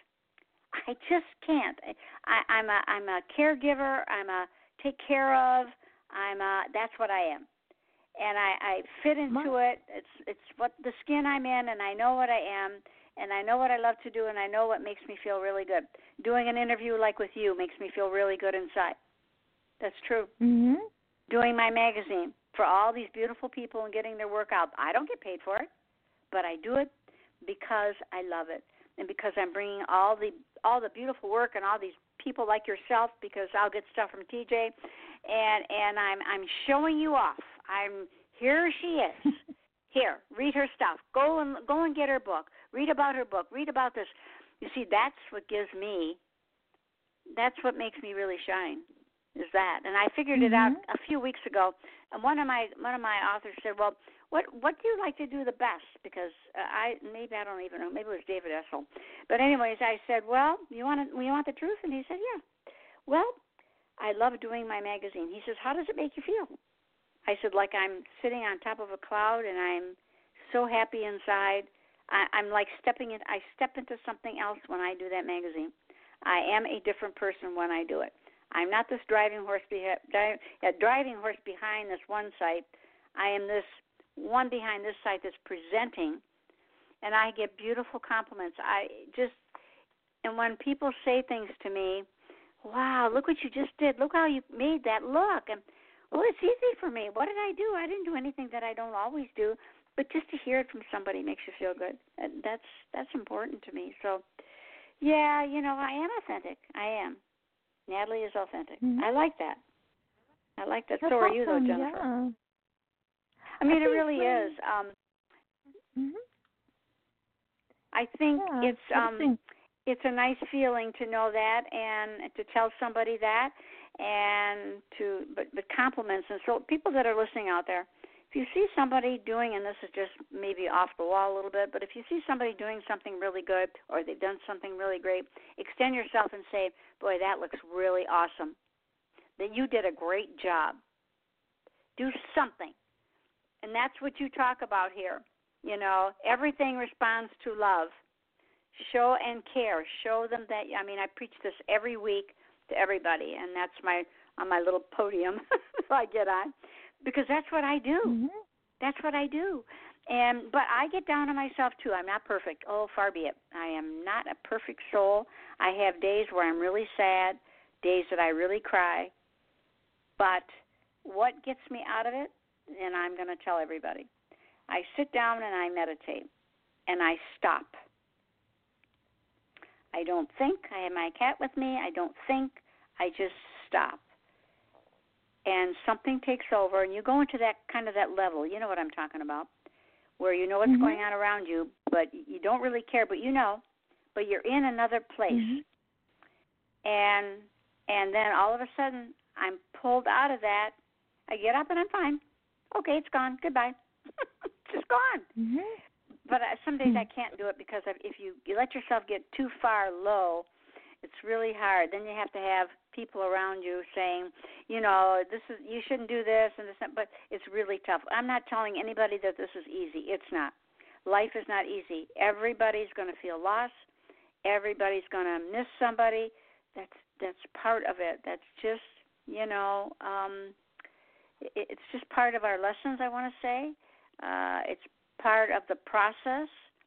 I just can't. I, I'm a I'm a caregiver. I'm a take care of. I'm a that's what I am, and I, I fit into My, it. It's it's what the skin I'm in, and I know what I am, and I know what I love to do, and I know what makes me feel really good. Doing an interview like with you makes me feel really good inside. That's true. mm-hmm. Doing my magazine for all these beautiful people and getting their work out. I don't get paid for it, but I do it because I love it. And because I'm bringing all the all the beautiful work and all these people like yourself, because I'll get stuff from T J, and and I'm I'm showing you off. I'm here. She is here. Read her stuff. Go and go and get her book. Read about her book. Read about this. You see, that's what gives me. That's what makes me really shine. Is that? And I figured mm-hmm. it out a few weeks ago. And one of my one of my authors said, "Well, what what do you like to do the best?" Because uh, I maybe I don't even know. Maybe it was David Essel. But anyways, I said, "Well, you want to, you want the truth?" And he said, "Yeah." Well, I love doing my magazine. He says, "How does it make you feel?" I said, "Like I'm sitting on top of a cloud, and I'm so happy inside. I, I'm like stepping in. I step into something else when I do that magazine. I am a different person when I do it. I'm not this driving horse behind, uh, driving horse behind this one site. I am this one behind this site that's presenting, and I get beautiful compliments. I just, and when people say things to me, wow, look what you just did. Look how you made that look. And, well, it's easy for me. What did I do? I didn't do anything that I don't always do, but just to hear it from somebody makes you feel good. And that's that's important to me. So, yeah, you know, I am authentic. I am. Natalie is authentic. Mm-hmm. I like that. I like that. That's so are awesome. you, though, Jennifer. Yeah. I mean, I it really when, is. Um, mm-hmm. I think yeah, it's I um, think. it's a nice feeling to know that and to tell somebody that, and to but but compliments. And so people that are listening out there, if you see somebody doing, and this is just maybe off the wall a little bit, but if you see somebody doing something really good or they've done something really great, extend yourself and say, boy, that looks really awesome. That you did a great job. Do something. And that's what you talk about here. You know, everything responds to love. Show and care. Show them that, I mean, I preach this every week to everybody, and that's my on my little podium I get on, because that's what I do. Mm-hmm. That's what I do. And but I get down on myself too. I'm not perfect. Oh, far be it. I am not a perfect soul. I have days where I'm really sad, days that I really cry. But what gets me out of it, and I'm going to tell everybody, I sit down and I meditate, and I stop. I don't think. I have my cat with me. I don't think. I just stop. And something takes over, and you go into that kind of that level. You know what I'm talking about, where you know what's mm-hmm. going on around you, but you don't really care, but you know, but you're in another place. Mm-hmm. And and then all of a sudden, I'm pulled out of that. I get up and I'm fine. Okay, it's gone. Goodbye. It's just gone. Mm-hmm. But uh, some days I can't do it because if you, you let yourself get too far low, it's really hard. Then you have to have people around you saying, you know, this is you shouldn't do this and this, but it's really tough. I'm not telling anybody that this is easy. It's not. Life is not easy. Everybody's going to feel loss. Everybody's going to miss somebody. That's that's part of it. That's just, you know, um, it, it's just part of our lessons, I want to say. Uh, it's part of the process.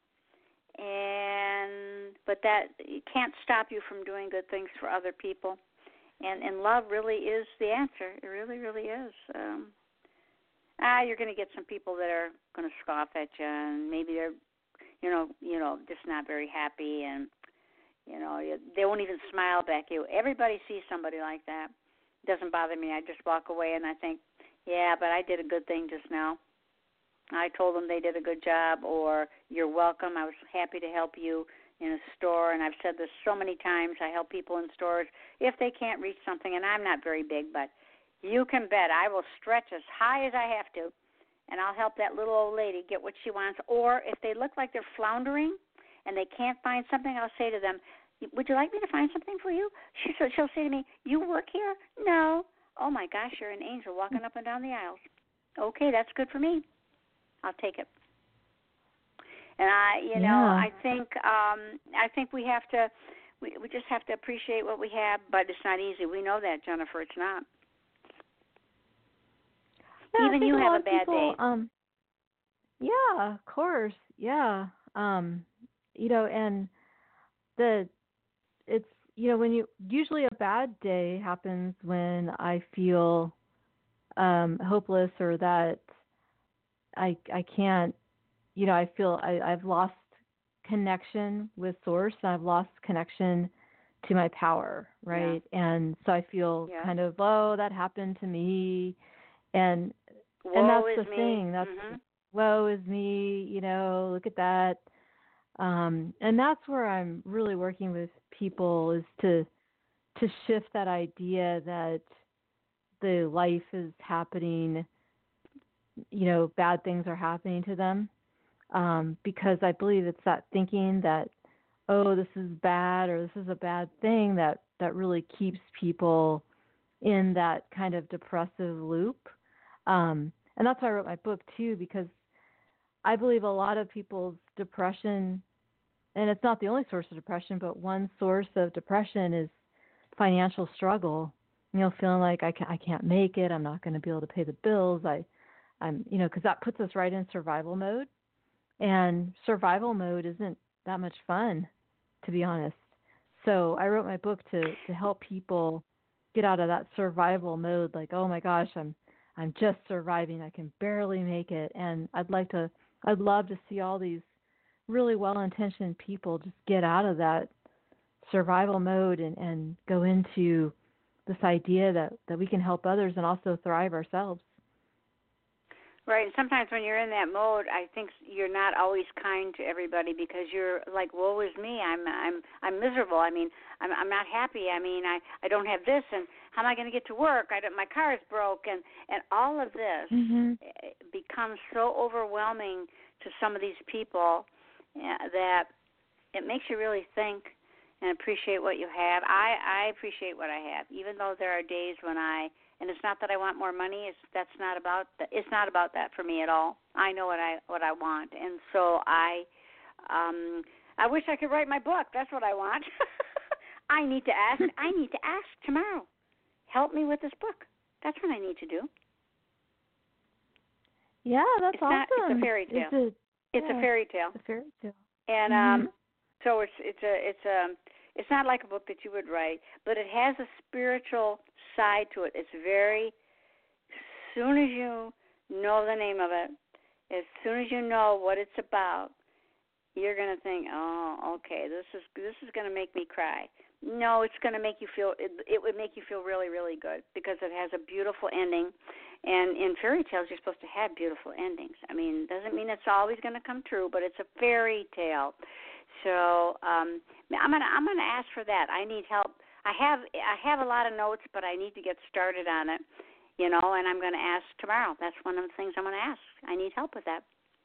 And but that it can't stop you from doing good things for other people, and and love really is the answer. It really, really is. Um, ah, you're going to get some people that are going to scoff at you, and maybe they're, you know, you know, just not very happy, and you know, they won't even smile back at you. Everybody sees somebody like that. It doesn't bother me. I just walk away, and I think, yeah, but I did a good thing just now. I told them they did a good job, or you're welcome. I was happy to help you in a store, and I've said this so many times. I help people in stores if they can't reach something, and I'm not very big, but you can bet I will stretch as high as I have to, and I'll help that little old lady get what she wants. Or if they look like they're floundering and they can't find something, I'll say to them, would you like me to find something for you? She, she'll say to me, you work here? No. Oh, my gosh, you're an angel walking up and down the aisles. Okay, that's good for me. I'll take it. And I, you know, yeah. I think, um, I think we have to, we, we just have to appreciate what we have, but it's not easy. We know that, Jennifer. It's not. Yeah, Even you a have a of bad people, day. Um, yeah, of course. Yeah. Um, you know, and the, it's, you know, when you, usually a bad day happens when I feel um, hopeless, or that I I can't, you know, I feel I, I've lost connection with Source. I've lost connection to my power, right? Yeah. And so I feel yeah. kind of, oh, that happened to me, and Woe and that's is the me. thing. That's mm-hmm. woe is me. You know, look at that. Um, and that's where I'm really working with people, is to to shift that idea that the life is happening, you know, bad things are happening to them. Um, because I believe it's that thinking that, oh, this is bad, or this is a bad thing, that, that really keeps people in that kind of depressive loop. Um, and that's why I wrote my book too, because I believe a lot of people's depression, and it's not the only source of depression, but one source of depression is financial struggle. You know, feeling like I can't, I can't make it. I'm not going to be able to pay the bills. I, I'm, you know, because that puts us right in survival mode, and survival mode isn't that much fun, to be honest. So I wrote my book to to help people get out of that survival mode. Like, oh my gosh, I'm I'm just surviving. I can barely make it, and I'd like to. I'd love to see all these really well-intentioned people just get out of that survival mode and, and go into this idea that, that we can help others and also thrive ourselves. Right, and sometimes when you're in that mode, I think you're not always kind to everybody because you're like, "Woe is me! I'm I'm I'm miserable. I mean, I'm I'm not happy. I mean, I I don't have this, and how am I going to get to work? I don't, my car is broke, and and all of this Mm-hmm. becomes so overwhelming to some of these people uh, that it makes you really think and appreciate what you have. I I appreciate what I have, even though there are days when I. And it's not that I want more money. It's that's not about the, it's not about that for me at all. I know what I what I want, and so I um, I wish I could write my book. That's what I want. I need to ask. I need to ask tomorrow. Help me with this book. That's what I need to do. Yeah, that's it's awesome. Not, it's a fairy tale. It, it's yeah, a fairy tale. It's a fairy tale. And mm-hmm. um, so it's it's a it's a it's not like a book that you would write, but it has a spiritual side to it. It's very, as soon as you know the name of it, as soon as you know what it's about, you're going to think, oh, okay, this is this is going to make me cry. No, it's going to make you feel, it, it would make you feel really, really good because it has a beautiful ending. And in fairy tales, you're supposed to have beautiful endings. I mean, it doesn't mean it's always going to come true, but it's a fairy tale. So um, I'm gonna I'm gonna ask for that. I need help. I have I have a lot of notes, but I need to get started on it, you know. And I'm gonna ask tomorrow. That's one of the things I'm gonna ask. I need help with that.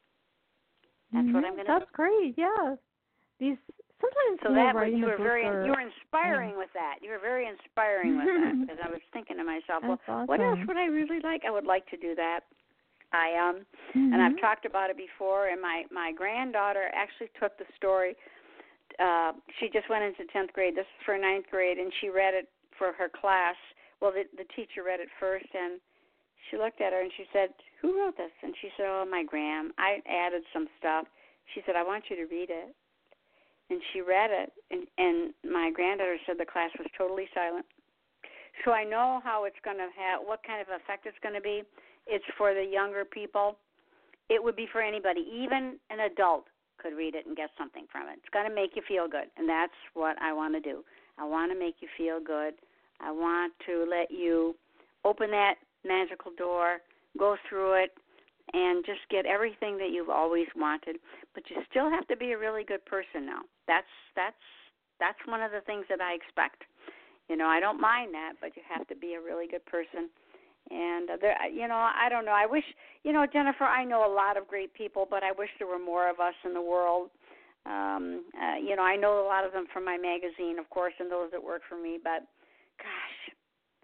That's mm-hmm. what I'm gonna. That's do. great. Yeah. These sometimes. So you know, that was writing you a were book very or, you were inspiring yeah. with that. You were very inspiring with that because I was thinking to myself, well, awesome. what else would I really like? I would like to do that. I um mm-hmm. and I've talked about it before. And my my granddaughter actually took the story. Uh, she just went into tenth grade. This is for ninth grade, and she read it for her class. Well, the, the teacher read it first, and she looked at her and she said, "Who wrote this?" And she said, "Oh, my gram. I added some stuff." She said, "I want you to read it." And she read it, and, and my granddaughter said the class was totally silent. So I know how it's going to have, what kind of effect it's going to be. It's for the younger people. It would be for anybody, even an adult could read it and get something from it. It's going to make you feel good, and that's what I want to do. I want to make you feel good. I want to let you open that magical door, go through it, and just get everything that you've always wanted. But you still have to be a really good person now. That's that's that's one of the things that I expect. You know, I don't mind that, but you have to be a really good person. And, uh, there, you know, I don't know. I wish, you know, Jennifer, I know a lot of great people, but I wish there were more of us in the world. Um, uh, you know, I know a lot of them from my magazine, of course, and those that work for me. But, gosh,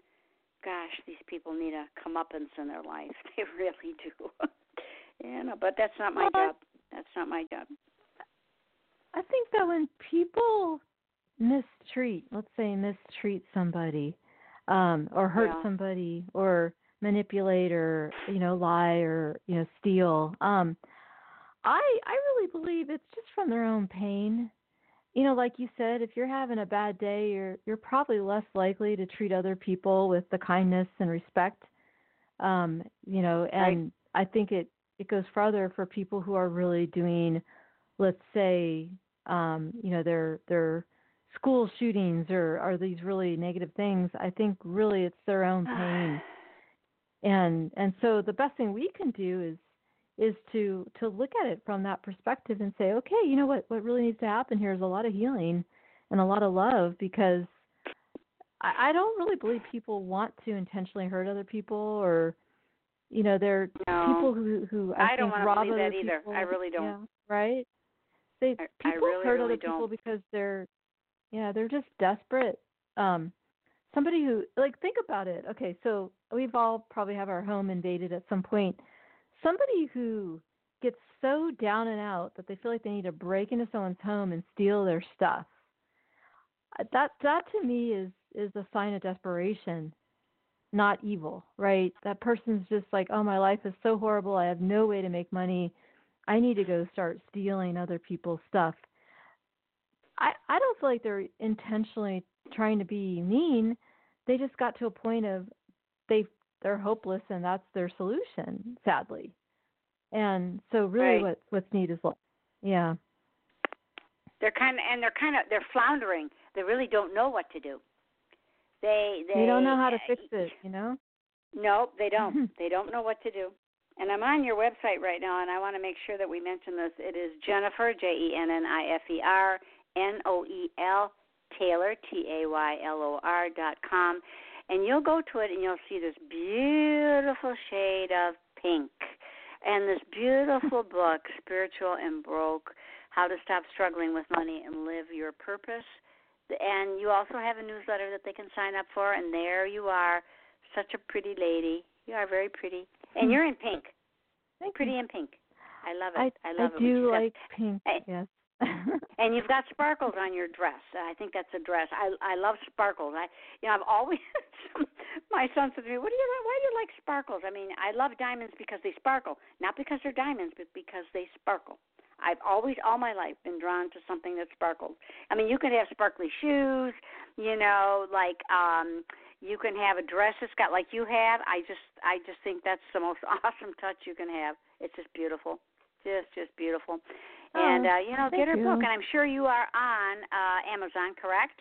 gosh, these people need a comeuppance in their life. They really do. you know, but that's not my well, job. That's not my job. I think that when people mistreat, let's say mistreat somebody, um, or hurt yeah. somebody, or manipulate, or you know, lie, or you know, steal. Um, I I really believe it's just from their own pain. You know, like you said, if you're having a bad day, you're you're probably less likely to treat other people with the kindness and respect. Um, you know, and right. I think it it goes further for people who are really doing, let's say, um, you know, they're they're school shootings or are these really negative things. I think really it's their own pain. and and so the best thing we can do is is to to look at it from that perspective and say, okay, you know what, what really needs to happen here is a lot of healing and a lot of love, because I, I don't really believe people want to intentionally hurt other people, or you know, they're no. people who who I, I don't think want to rob believe other that either. people. I really don't. Yeah, right? They I, people I really, hurt really other don't. people because they're yeah, they're just desperate. Um, somebody who, like, think about it. Okay, so we've all probably have our home invaded at some point. Somebody who gets so down and out that they feel like they need to break into someone's home and steal their stuff. That that to me is is a sign of desperation, not evil, right? That person's just like, oh, my life is so horrible. I have no way to make money. I need to go start stealing other people's stuff. I, I don't feel like they're intentionally trying to be mean. They just got to a point of they they're hopeless, and that's their solution, sadly. And so really right. what what's needed is love. Yeah. They're kind of and they're kind of they're floundering. They really don't know what to do. They they, they don't know how to fix it, you know? No, they don't. They don't know what to do. And I'm on your website right now, and I want to make sure that we mention this. It is Jennifer, J E N N I F E R, N O E L, Taylor, T A Y L O R dot com. And you'll go to it, and you'll see this beautiful shade of pink and this beautiful book, Spiritual and Broke, How to Stop Struggling with Money and Live Your Purpose. And you also have a newsletter that they can sign up for, and there you are, such a pretty lady. You are very pretty. And you're in pink. Thank pretty you. in pink. I love it. I, I love I it. do Got, like pink, I, yes. And you've got sparkles on your dress. I think that's a dress. I I love sparkles. I you know I've always my son said to me, "What do you like? Why do you like sparkles?" I mean, I love diamonds because they sparkle, not because they're diamonds, but because they sparkle. I've always, all my life, been drawn to something that sparkles. I mean, you can have sparkly shoes, you know, like um, you can have a dress that's got like you have. I just, I just think that's the most awesome touch you can have. It's just beautiful, just, just beautiful. Oh, and uh, you know, get her you. book, and I'm sure you are on uh, Amazon, correct?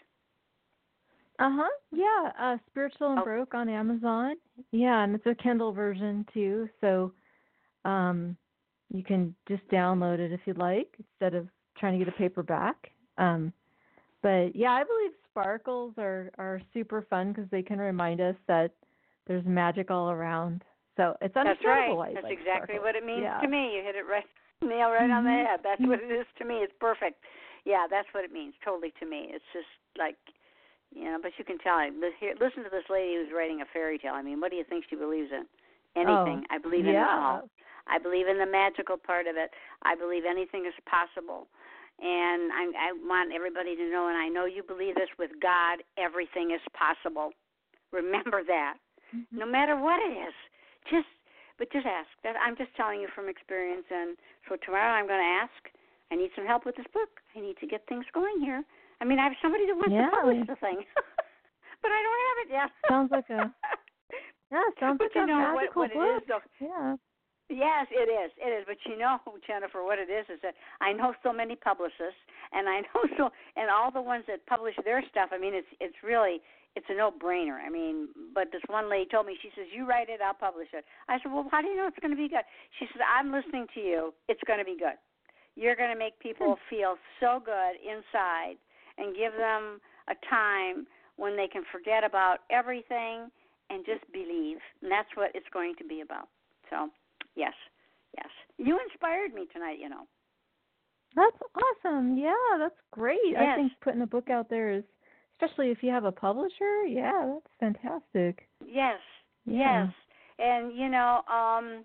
Uh huh. Yeah, uh, Spiritual and oh. Broke on Amazon. Yeah, and it's a Kindle version too, so um, you can just download it if you'd like instead of trying to get a paperback. Um, but yeah, I believe sparkles are are super fun because they can remind us that there's magic all around. So it's understandable. That's right. Why That's like exactly sparkles. what it means yeah. to me. You hit it right, nail right mm-hmm. on the head. That's what it is to me. It's perfect. Yeah, that's what it means. Totally to me. It's just like, you know, but you can tell. Listen to this lady who's writing a fairy tale. I mean, what do you think she believes in? Anything. Oh, I believe yeah. in it all. I believe in the magical part of it. I believe anything is possible. And I, I want everybody to know, and I know you believe this, with God, everything is possible. Remember that. Mm-hmm. No matter what it is. Just, but just ask. That I'm just telling you from experience. And so tomorrow I'm going to ask. I need some help with this book. I need to get things going here. I mean, I have somebody that wants yeah. to publish the thing, but I don't have it yet. Sounds like a yeah. Sounds but like you a know magical what, what book. it is, though. Yeah. Yes, it is. It is. But you know, Jennifer, what it is is that I know so many publicists, and I know so, and all the ones that publish their stuff. I mean, it's it's really it's a no-brainer. I mean, but this one lady told me, she says, "You write it, I'll publish it." I said, "Well, how do you know it's going to be good?" She said, "I'm listening to you. It's going to be good. You're going to make people feel so good inside, and give them a time when they can forget about everything and just believe." And that's what it's going to be about. So. Yes, yes. You inspired me tonight, you know. That's awesome. Yeah, that's great. Yes. I think putting a book out there is, especially if you have a publisher, yeah, that's fantastic. Yes, yeah. yes. And, you know, um,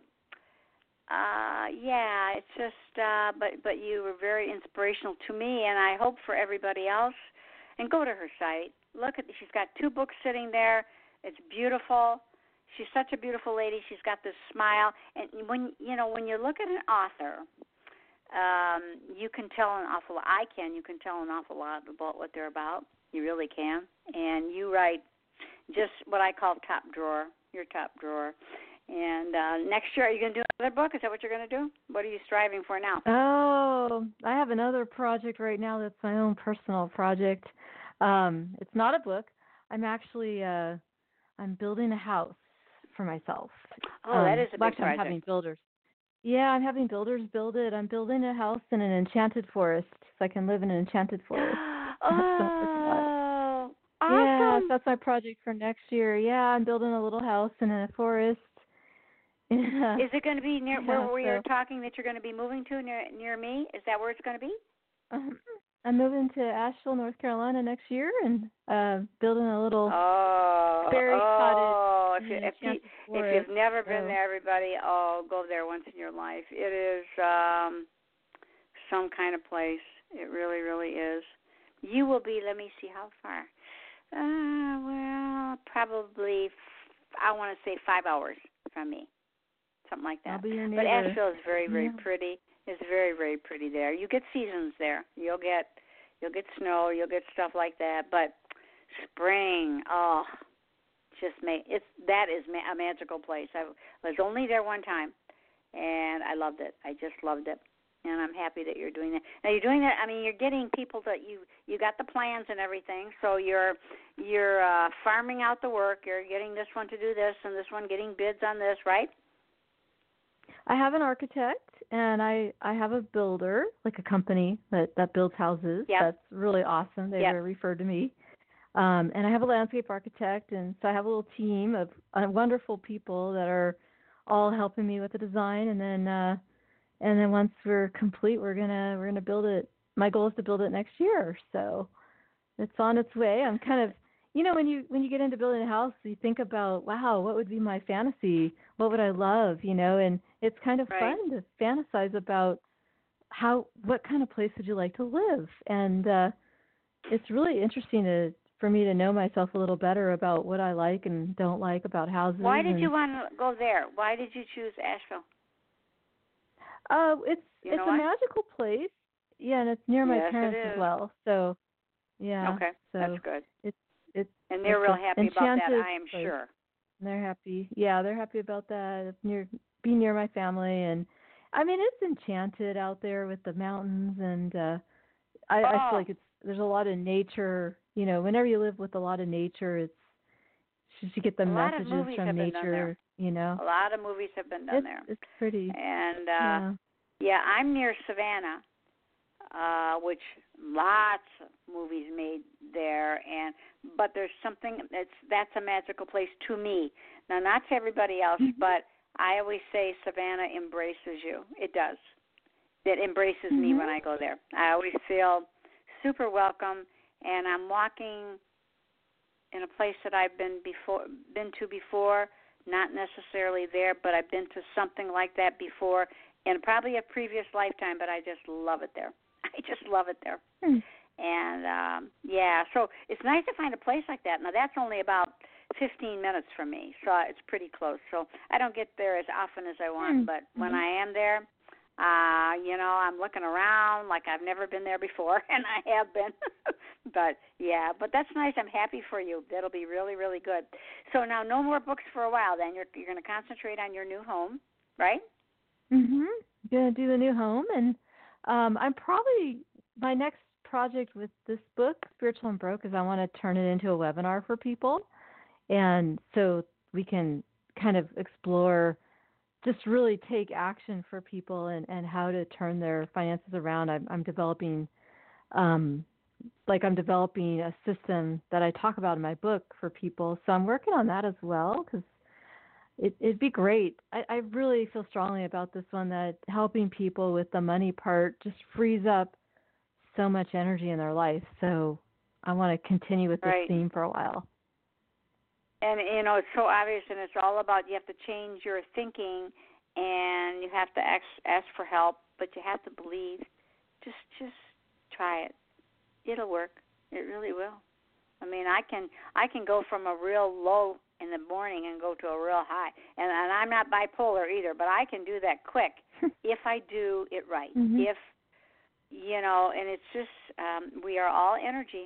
uh, yeah, it's just, uh, but, but you were very inspirational to me, and I hope for everybody else. And go to her site. Look at, she's got two books sitting there. It's beautiful. She's such a beautiful lady. She's got this smile, and when you know when you look at an author, um, you can tell an awful lot. I can. You can tell an awful lot about what they're about. You really can. And you write just what I call top drawer. Your top drawer. And uh, next year, are you going to do another book? Is that what you're going to do? What are you striving for now? Oh, I have another project right now that's my own personal project. Um, it's not a book. I'm actually uh, I'm building a house for myself. Oh, um, that is a big actually, project. I'm having builders. Yeah, I'm having builders build it. I'm building a house in an enchanted forest, so I can live in an enchanted forest. Oh, awesome! Yeah, so that's my project for next year. Yeah, I'm building a little house in a forest. Yeah. Is it going to be near yeah, where, where so, you're talking that you're going to be moving to near near me? Is that where it's going to be? Um, I'm moving to Asheville, North Carolina next year, and uh, building a little oh, fairy oh, cottage. If, you, in if, you, forest, if you've never so. been there, everybody, oh, go there once in your life. It is um, some kind of place. It really, really is. You will be, let me see how far. Uh, well, probably, I want to say five hours from me, something like that. I'll be your But neighbor. Asheville is very, very yeah. pretty. It's very, very pretty there. You get seasons there. You'll get, you'll get snow. You'll get stuff like that. But spring, oh, just make it's that is ma- a magical place. I was only there one time, and I loved it. I just loved it, and I'm happy that you're doing that. Now you're doing that. I mean, you're getting people that you you got the plans and everything. So you're you're uh, farming out the work. You're getting this one to do this and this one getting bids on this, right? I have an architect and I I have a builder, like a company that that builds houses. Yep. That's really awesome. They Yep. were referred to me. Um, and I have a landscape architect, and so I have a little team of uh, wonderful people that are all helping me with the design. And then, uh, and then once we're complete, we're gonna we're gonna build it. My goal is to build it next year, so it's on its way. I'm kind of, you know, when you when you get into building a house, you think about, wow, what would be my fantasy? What would I love? You know, and it's kind of Right. fun to fantasize about how what kind of place would you like to live, and uh, it's really interesting to for me to know myself a little better about what I like and don't like about houses. Why did And you want to go there? Why did you choose Asheville? uh, it's You it's know a why? magical place. Yeah, and it's near my Yes, it parents as is. well. So yeah, Okay, that's so good. it's it's And they're it's real an happy about that, enchanted I am place. sure. They're happy. Yeah, they're happy about that. It's near be near my family, and I mean it's enchanted out there with the mountains, and uh I, I feel Oh, like it's there's a lot of nature. You know, whenever you live with a lot of nature, it's just you get the a lot of messages movies from have been done there. nature. You know, A lot of movies have been done it's there. it's pretty. And uh Yeah. yeah, I'm near Savannah, uh, which lots of movies made there, and but there's something that's that's a magical place to me. Now, not to everybody else, Mhm. but I always say Savannah embraces you. It does. It embraces me Mhm. when I go there. I always feel super welcome, and I'm walking in a place that I've been before been to before, not necessarily there, but I've been to something like that before in probably a previous lifetime, but I just love it there. I just love it there. Mm. And um yeah, so it's nice to find a place like that. Now that's only about fifteen minutes from me, so it's pretty close. So I don't get there as often as I want, Mm. but when Mhm. I am there, uh, you know, I'm looking around like I've never been there before, and I have been. But yeah, but that's nice. I'm happy for you. That'll be really, really good. So now, no more books for a while. Then you're you're going to concentrate on your new home, right? Mhm. Gonna do the new home, and um, I'm probably my next project with this book, Spiritual and Broke, is I want to turn it into a webinar for people, and so we can kind of explore just really take action for people and, and how to turn their finances around. I'm, I'm developing, um, like I'm developing a system that I talk about in my book for people. So I'm working on that as well because it, it'd be great. I, I really feel strongly about this one that helping people with the money part just frees up so much energy in their life. So I want to continue with this Right. theme for a while. And you know, it's so obvious, and it's all about you have to change your thinking, and you have to ask ask for help, but you have to believe. Just just try it. It'll work. It really will. I mean, I can I can go from a real low in the morning and go to a real high, and and I'm not bipolar either, but I can do that quick if I do it right. Mm-hmm. If you know, and it's just um, we are all energy.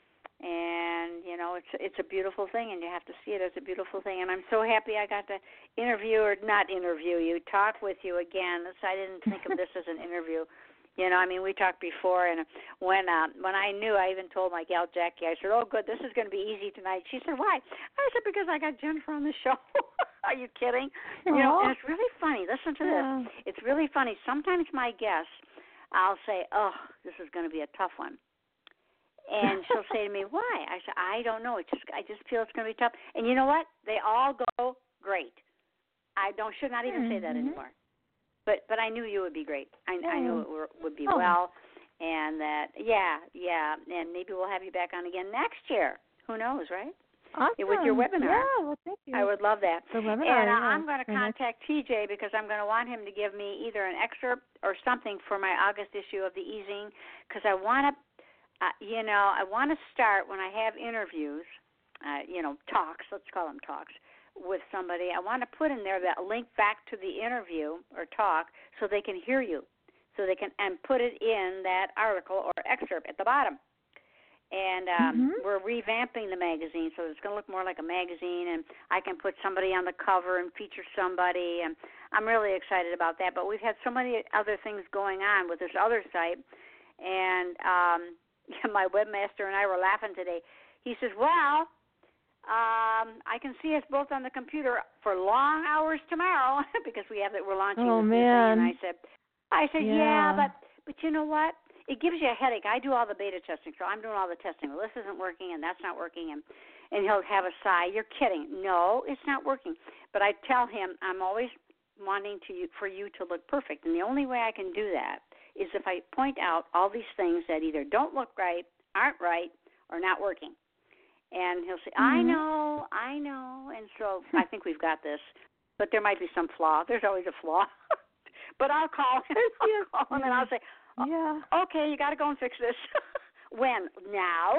And you know, it's it's a beautiful thing, and you have to see it as a beautiful thing. And I'm so happy I got to interview or not interview you, talk with you again. So I didn't think of this as an interview. You know, I mean, we talked before, and when uh, when I knew, I even told my gal Jackie, I said, "Oh, good, this is going to be easy tonight." She said, "Why?" I said, "Because I got Jennifer on the show." Are you kidding? Aww. You know, and it's really funny. Listen to Yeah. this. It's really funny. Sometimes my guests, I'll say, "Oh, this is going to be a tough one." And she'll say to me, "Why?" I said, "I don't know. It just I just feel it's going to be tough." And you know what? They all go great. I don't should not even mm-hmm. say that anymore. But but I knew you would be great. I, Oh. I knew it were, would be Oh. well, and that yeah yeah, and maybe we'll have you back on again next year. Who knows, right? Awesome. With your webinar. Yeah, well, thank you. I would love that. The webinar, and uh, yeah, I'm going to my next- contact T J because I'm going to want him to give me either an excerpt or something for my August issue of the e-zine because I want to, uh, you know, I want to start when I have interviews, uh, you know, talks, let's call them talks, with somebody. I want to put in there that link back to the interview or talk so they can hear you, so they can, and put it in that article or excerpt at the bottom. And um, mm-hmm. we're revamping the magazine, so it's going to look more like a magazine, and I can put somebody on the cover and feature somebody, and I'm really excited about that. But we've had so many other things going on with this other site, and um, my webmaster and I were laughing today. He says, well, Um, I can see us both on the computer for long hours tomorrow because we have it. We're launching Oh this new thing. man. And I said, I said, yeah. Yeah. but but you know what? It gives you a headache. I do all the beta testing, so I'm doing all the testing. Well, this isn't working, and that's not working, and and he'll have a sigh. You're kidding? No, it's not working. But I tell him I'm always wanting to you, for you to look perfect, and the only way I can do that is if I point out all these things that either don't look right, aren't right, or not working. And he'll say, I Mm-hmm. know, I know. And so I think we've got this. But there might be some flaw. There's always a flaw. But I'll call him, I'll call him and I'll say, oh, yeah. okay, you got to go and fix this. When? Now.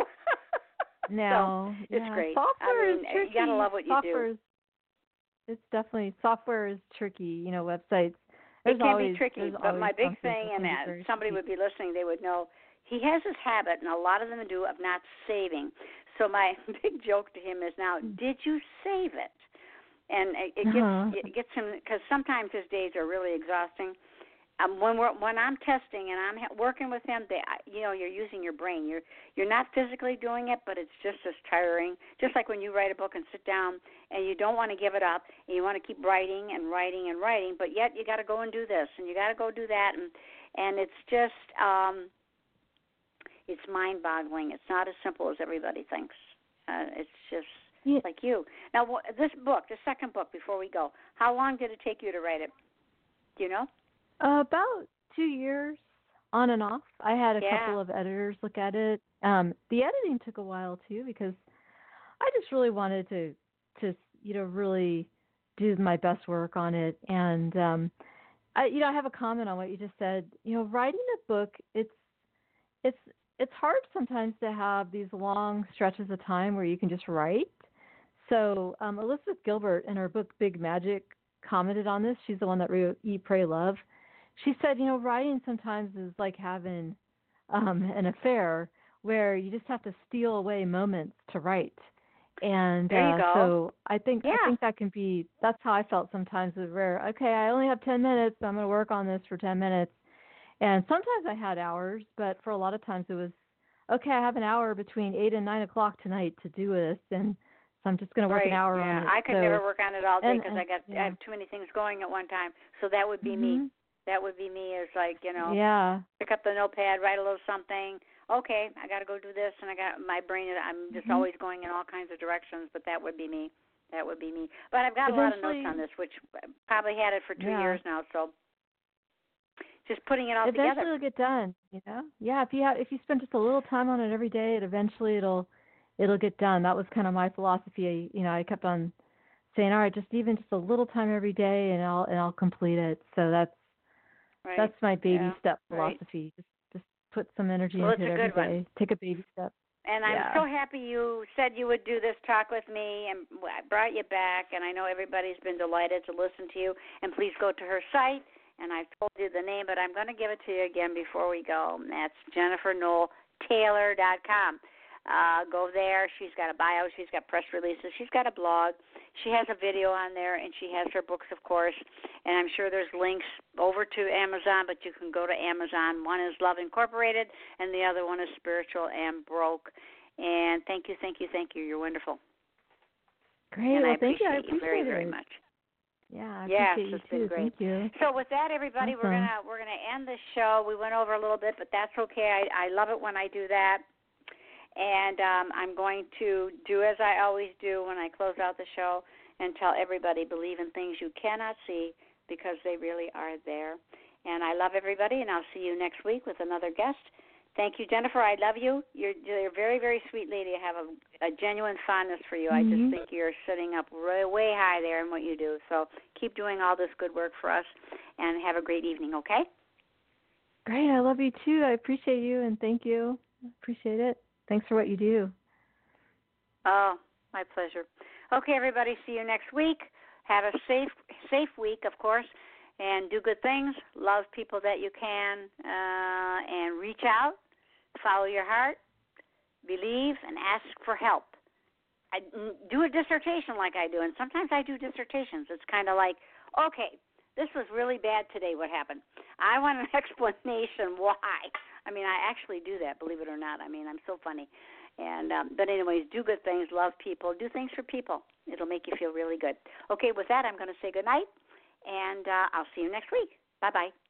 Now. So it's yeah. great. Software I mean, is tricky. you got to love what you software do. Is, it's definitely, software is tricky, you know, websites. There's It can always, be tricky, but but my big thing, and uh, somebody tricky. would be listening, they would know, he has this habit, and a lot of them do, of not saving. So my big joke to him is now, did you save it? And it, it gets Uh-huh. it gets him, because sometimes his days are really exhausting. Um, when we're when I'm testing and I'm ha- working with him, they, you know, you're using your brain. You're you're not physically doing it, but it's just as tiring. Just like when you write a book and sit down and you don't want to give it up, and you want to keep writing and writing and writing, but yet you got to go and do this and you got to go do that, and and it's just um, it's mind-boggling. It's not as simple as everybody thinks. Uh, it's just Yeah. like you. Now, wh- this book, the second book, before we go, how long did it take you to write it? Do you know? Uh, about two years on and off. I had a Yeah. couple of editors look at it. Um, the editing took a while too because I just really wanted to, to you know, really do my best work on it. And um, I, you know, I have a comment on what you just said. You know, writing a book, it's, it's, it's hard sometimes to have these long stretches of time where you can just write. So um, Elizabeth Gilbert in her book Big Magic commented on this. She's the one that wrote Eat, Pray, Love. She said, you know, writing sometimes is like having um, an affair where you just have to steal away moments to write. And there you uh, go. so I think Yeah. I think that can be, that's how I felt sometimes with where, okay, I only have ten minutes, so I'm going to work on this for ten minutes. And sometimes I had hours, but for a lot of times it was, okay, I have an hour between eight and nine o'clock tonight to do this, and so I'm just going to work right. an hour yeah. on it. I could so, never work on it all day and, because and, I got yeah. I have too many things going at one time. So that would be mm-hmm. me. That would be me. Is like, you know, yeah. pick up the notepad, write a little something. Okay, I got to go do this, and I got my brain. I'm just mm-hmm. always going in all kinds of directions. But that would be me. That would be me. But I've got Eventually, a lot of notes on this, which probably had it for two yeah. years now. So just putting it all eventually together. Eventually it'll get done. You know. Yeah. If you have, if you spend just a little time on it every day, it eventually it'll it'll get done. That was kind of my philosophy. You know, I kept on saying, all right, just even just a little time every day, and I'll and I'll complete it. So that's right. that's my baby yeah. step philosophy. Right. Just just put some energy well, into it every day. One. Take a baby step. And I'm yeah. so happy you said you would do this talk with me, and I brought you back, and I know everybody's been delighted to listen to you. And please go to her site, and I've told you the name, but I'm going to give it to you again before we go. And that's Jennifer Noel Taylor dot com. Uh, go there. She's got a bio. She's got press releases. She's got a blog. She has a video on there, and she has her books, of course. And I'm sure there's links over to Amazon, but you can go to Amazon. One is Love Incorporated, and the other one is Spiritual and Broke. And thank you, thank you, thank you. You're wonderful. Great. And well, I appreciate thank you. I you appreciate very, it. very much. Yeah, I yes, appreciate you it's too. been great. Thank you. So with that, everybody, awesome. we're gonna we're gonna end the show. We went over a little bit, but that's okay. I, I love it when I do that. And um, I'm going to do as I always do when I close out the show and tell everybody, believe in things you cannot see because they really are there. And I love everybody, and I'll see you next week with another guest. Thank you, Jennifer. I love you. You're, you're a very, very sweet lady. I have a, a genuine fondness for you. Mm-hmm. I just think you're sitting up way, way high there in what you do. So keep doing all this good work for us, and have a great evening, okay? Great. I love you, too. I appreciate you, and thank you. I appreciate it. Thanks for what you do. Oh, my pleasure. Okay, everybody, see you next week. Have a safe safe week, of course, and do good things. Love people that you can, uh, and reach out. Follow your heart. Believe and ask for help. I do a dissertation like I do, and sometimes I do dissertations. It's kind of like, okay, this was really bad today, what happened? I want an explanation why. I mean, I actually do that, believe it or not. I mean, I'm so funny. And um, but anyways, do good things, love people, do things for people. It'll make you feel really good. Okay, with that, I'm going to say good night, and uh, I'll see you next week. Bye bye.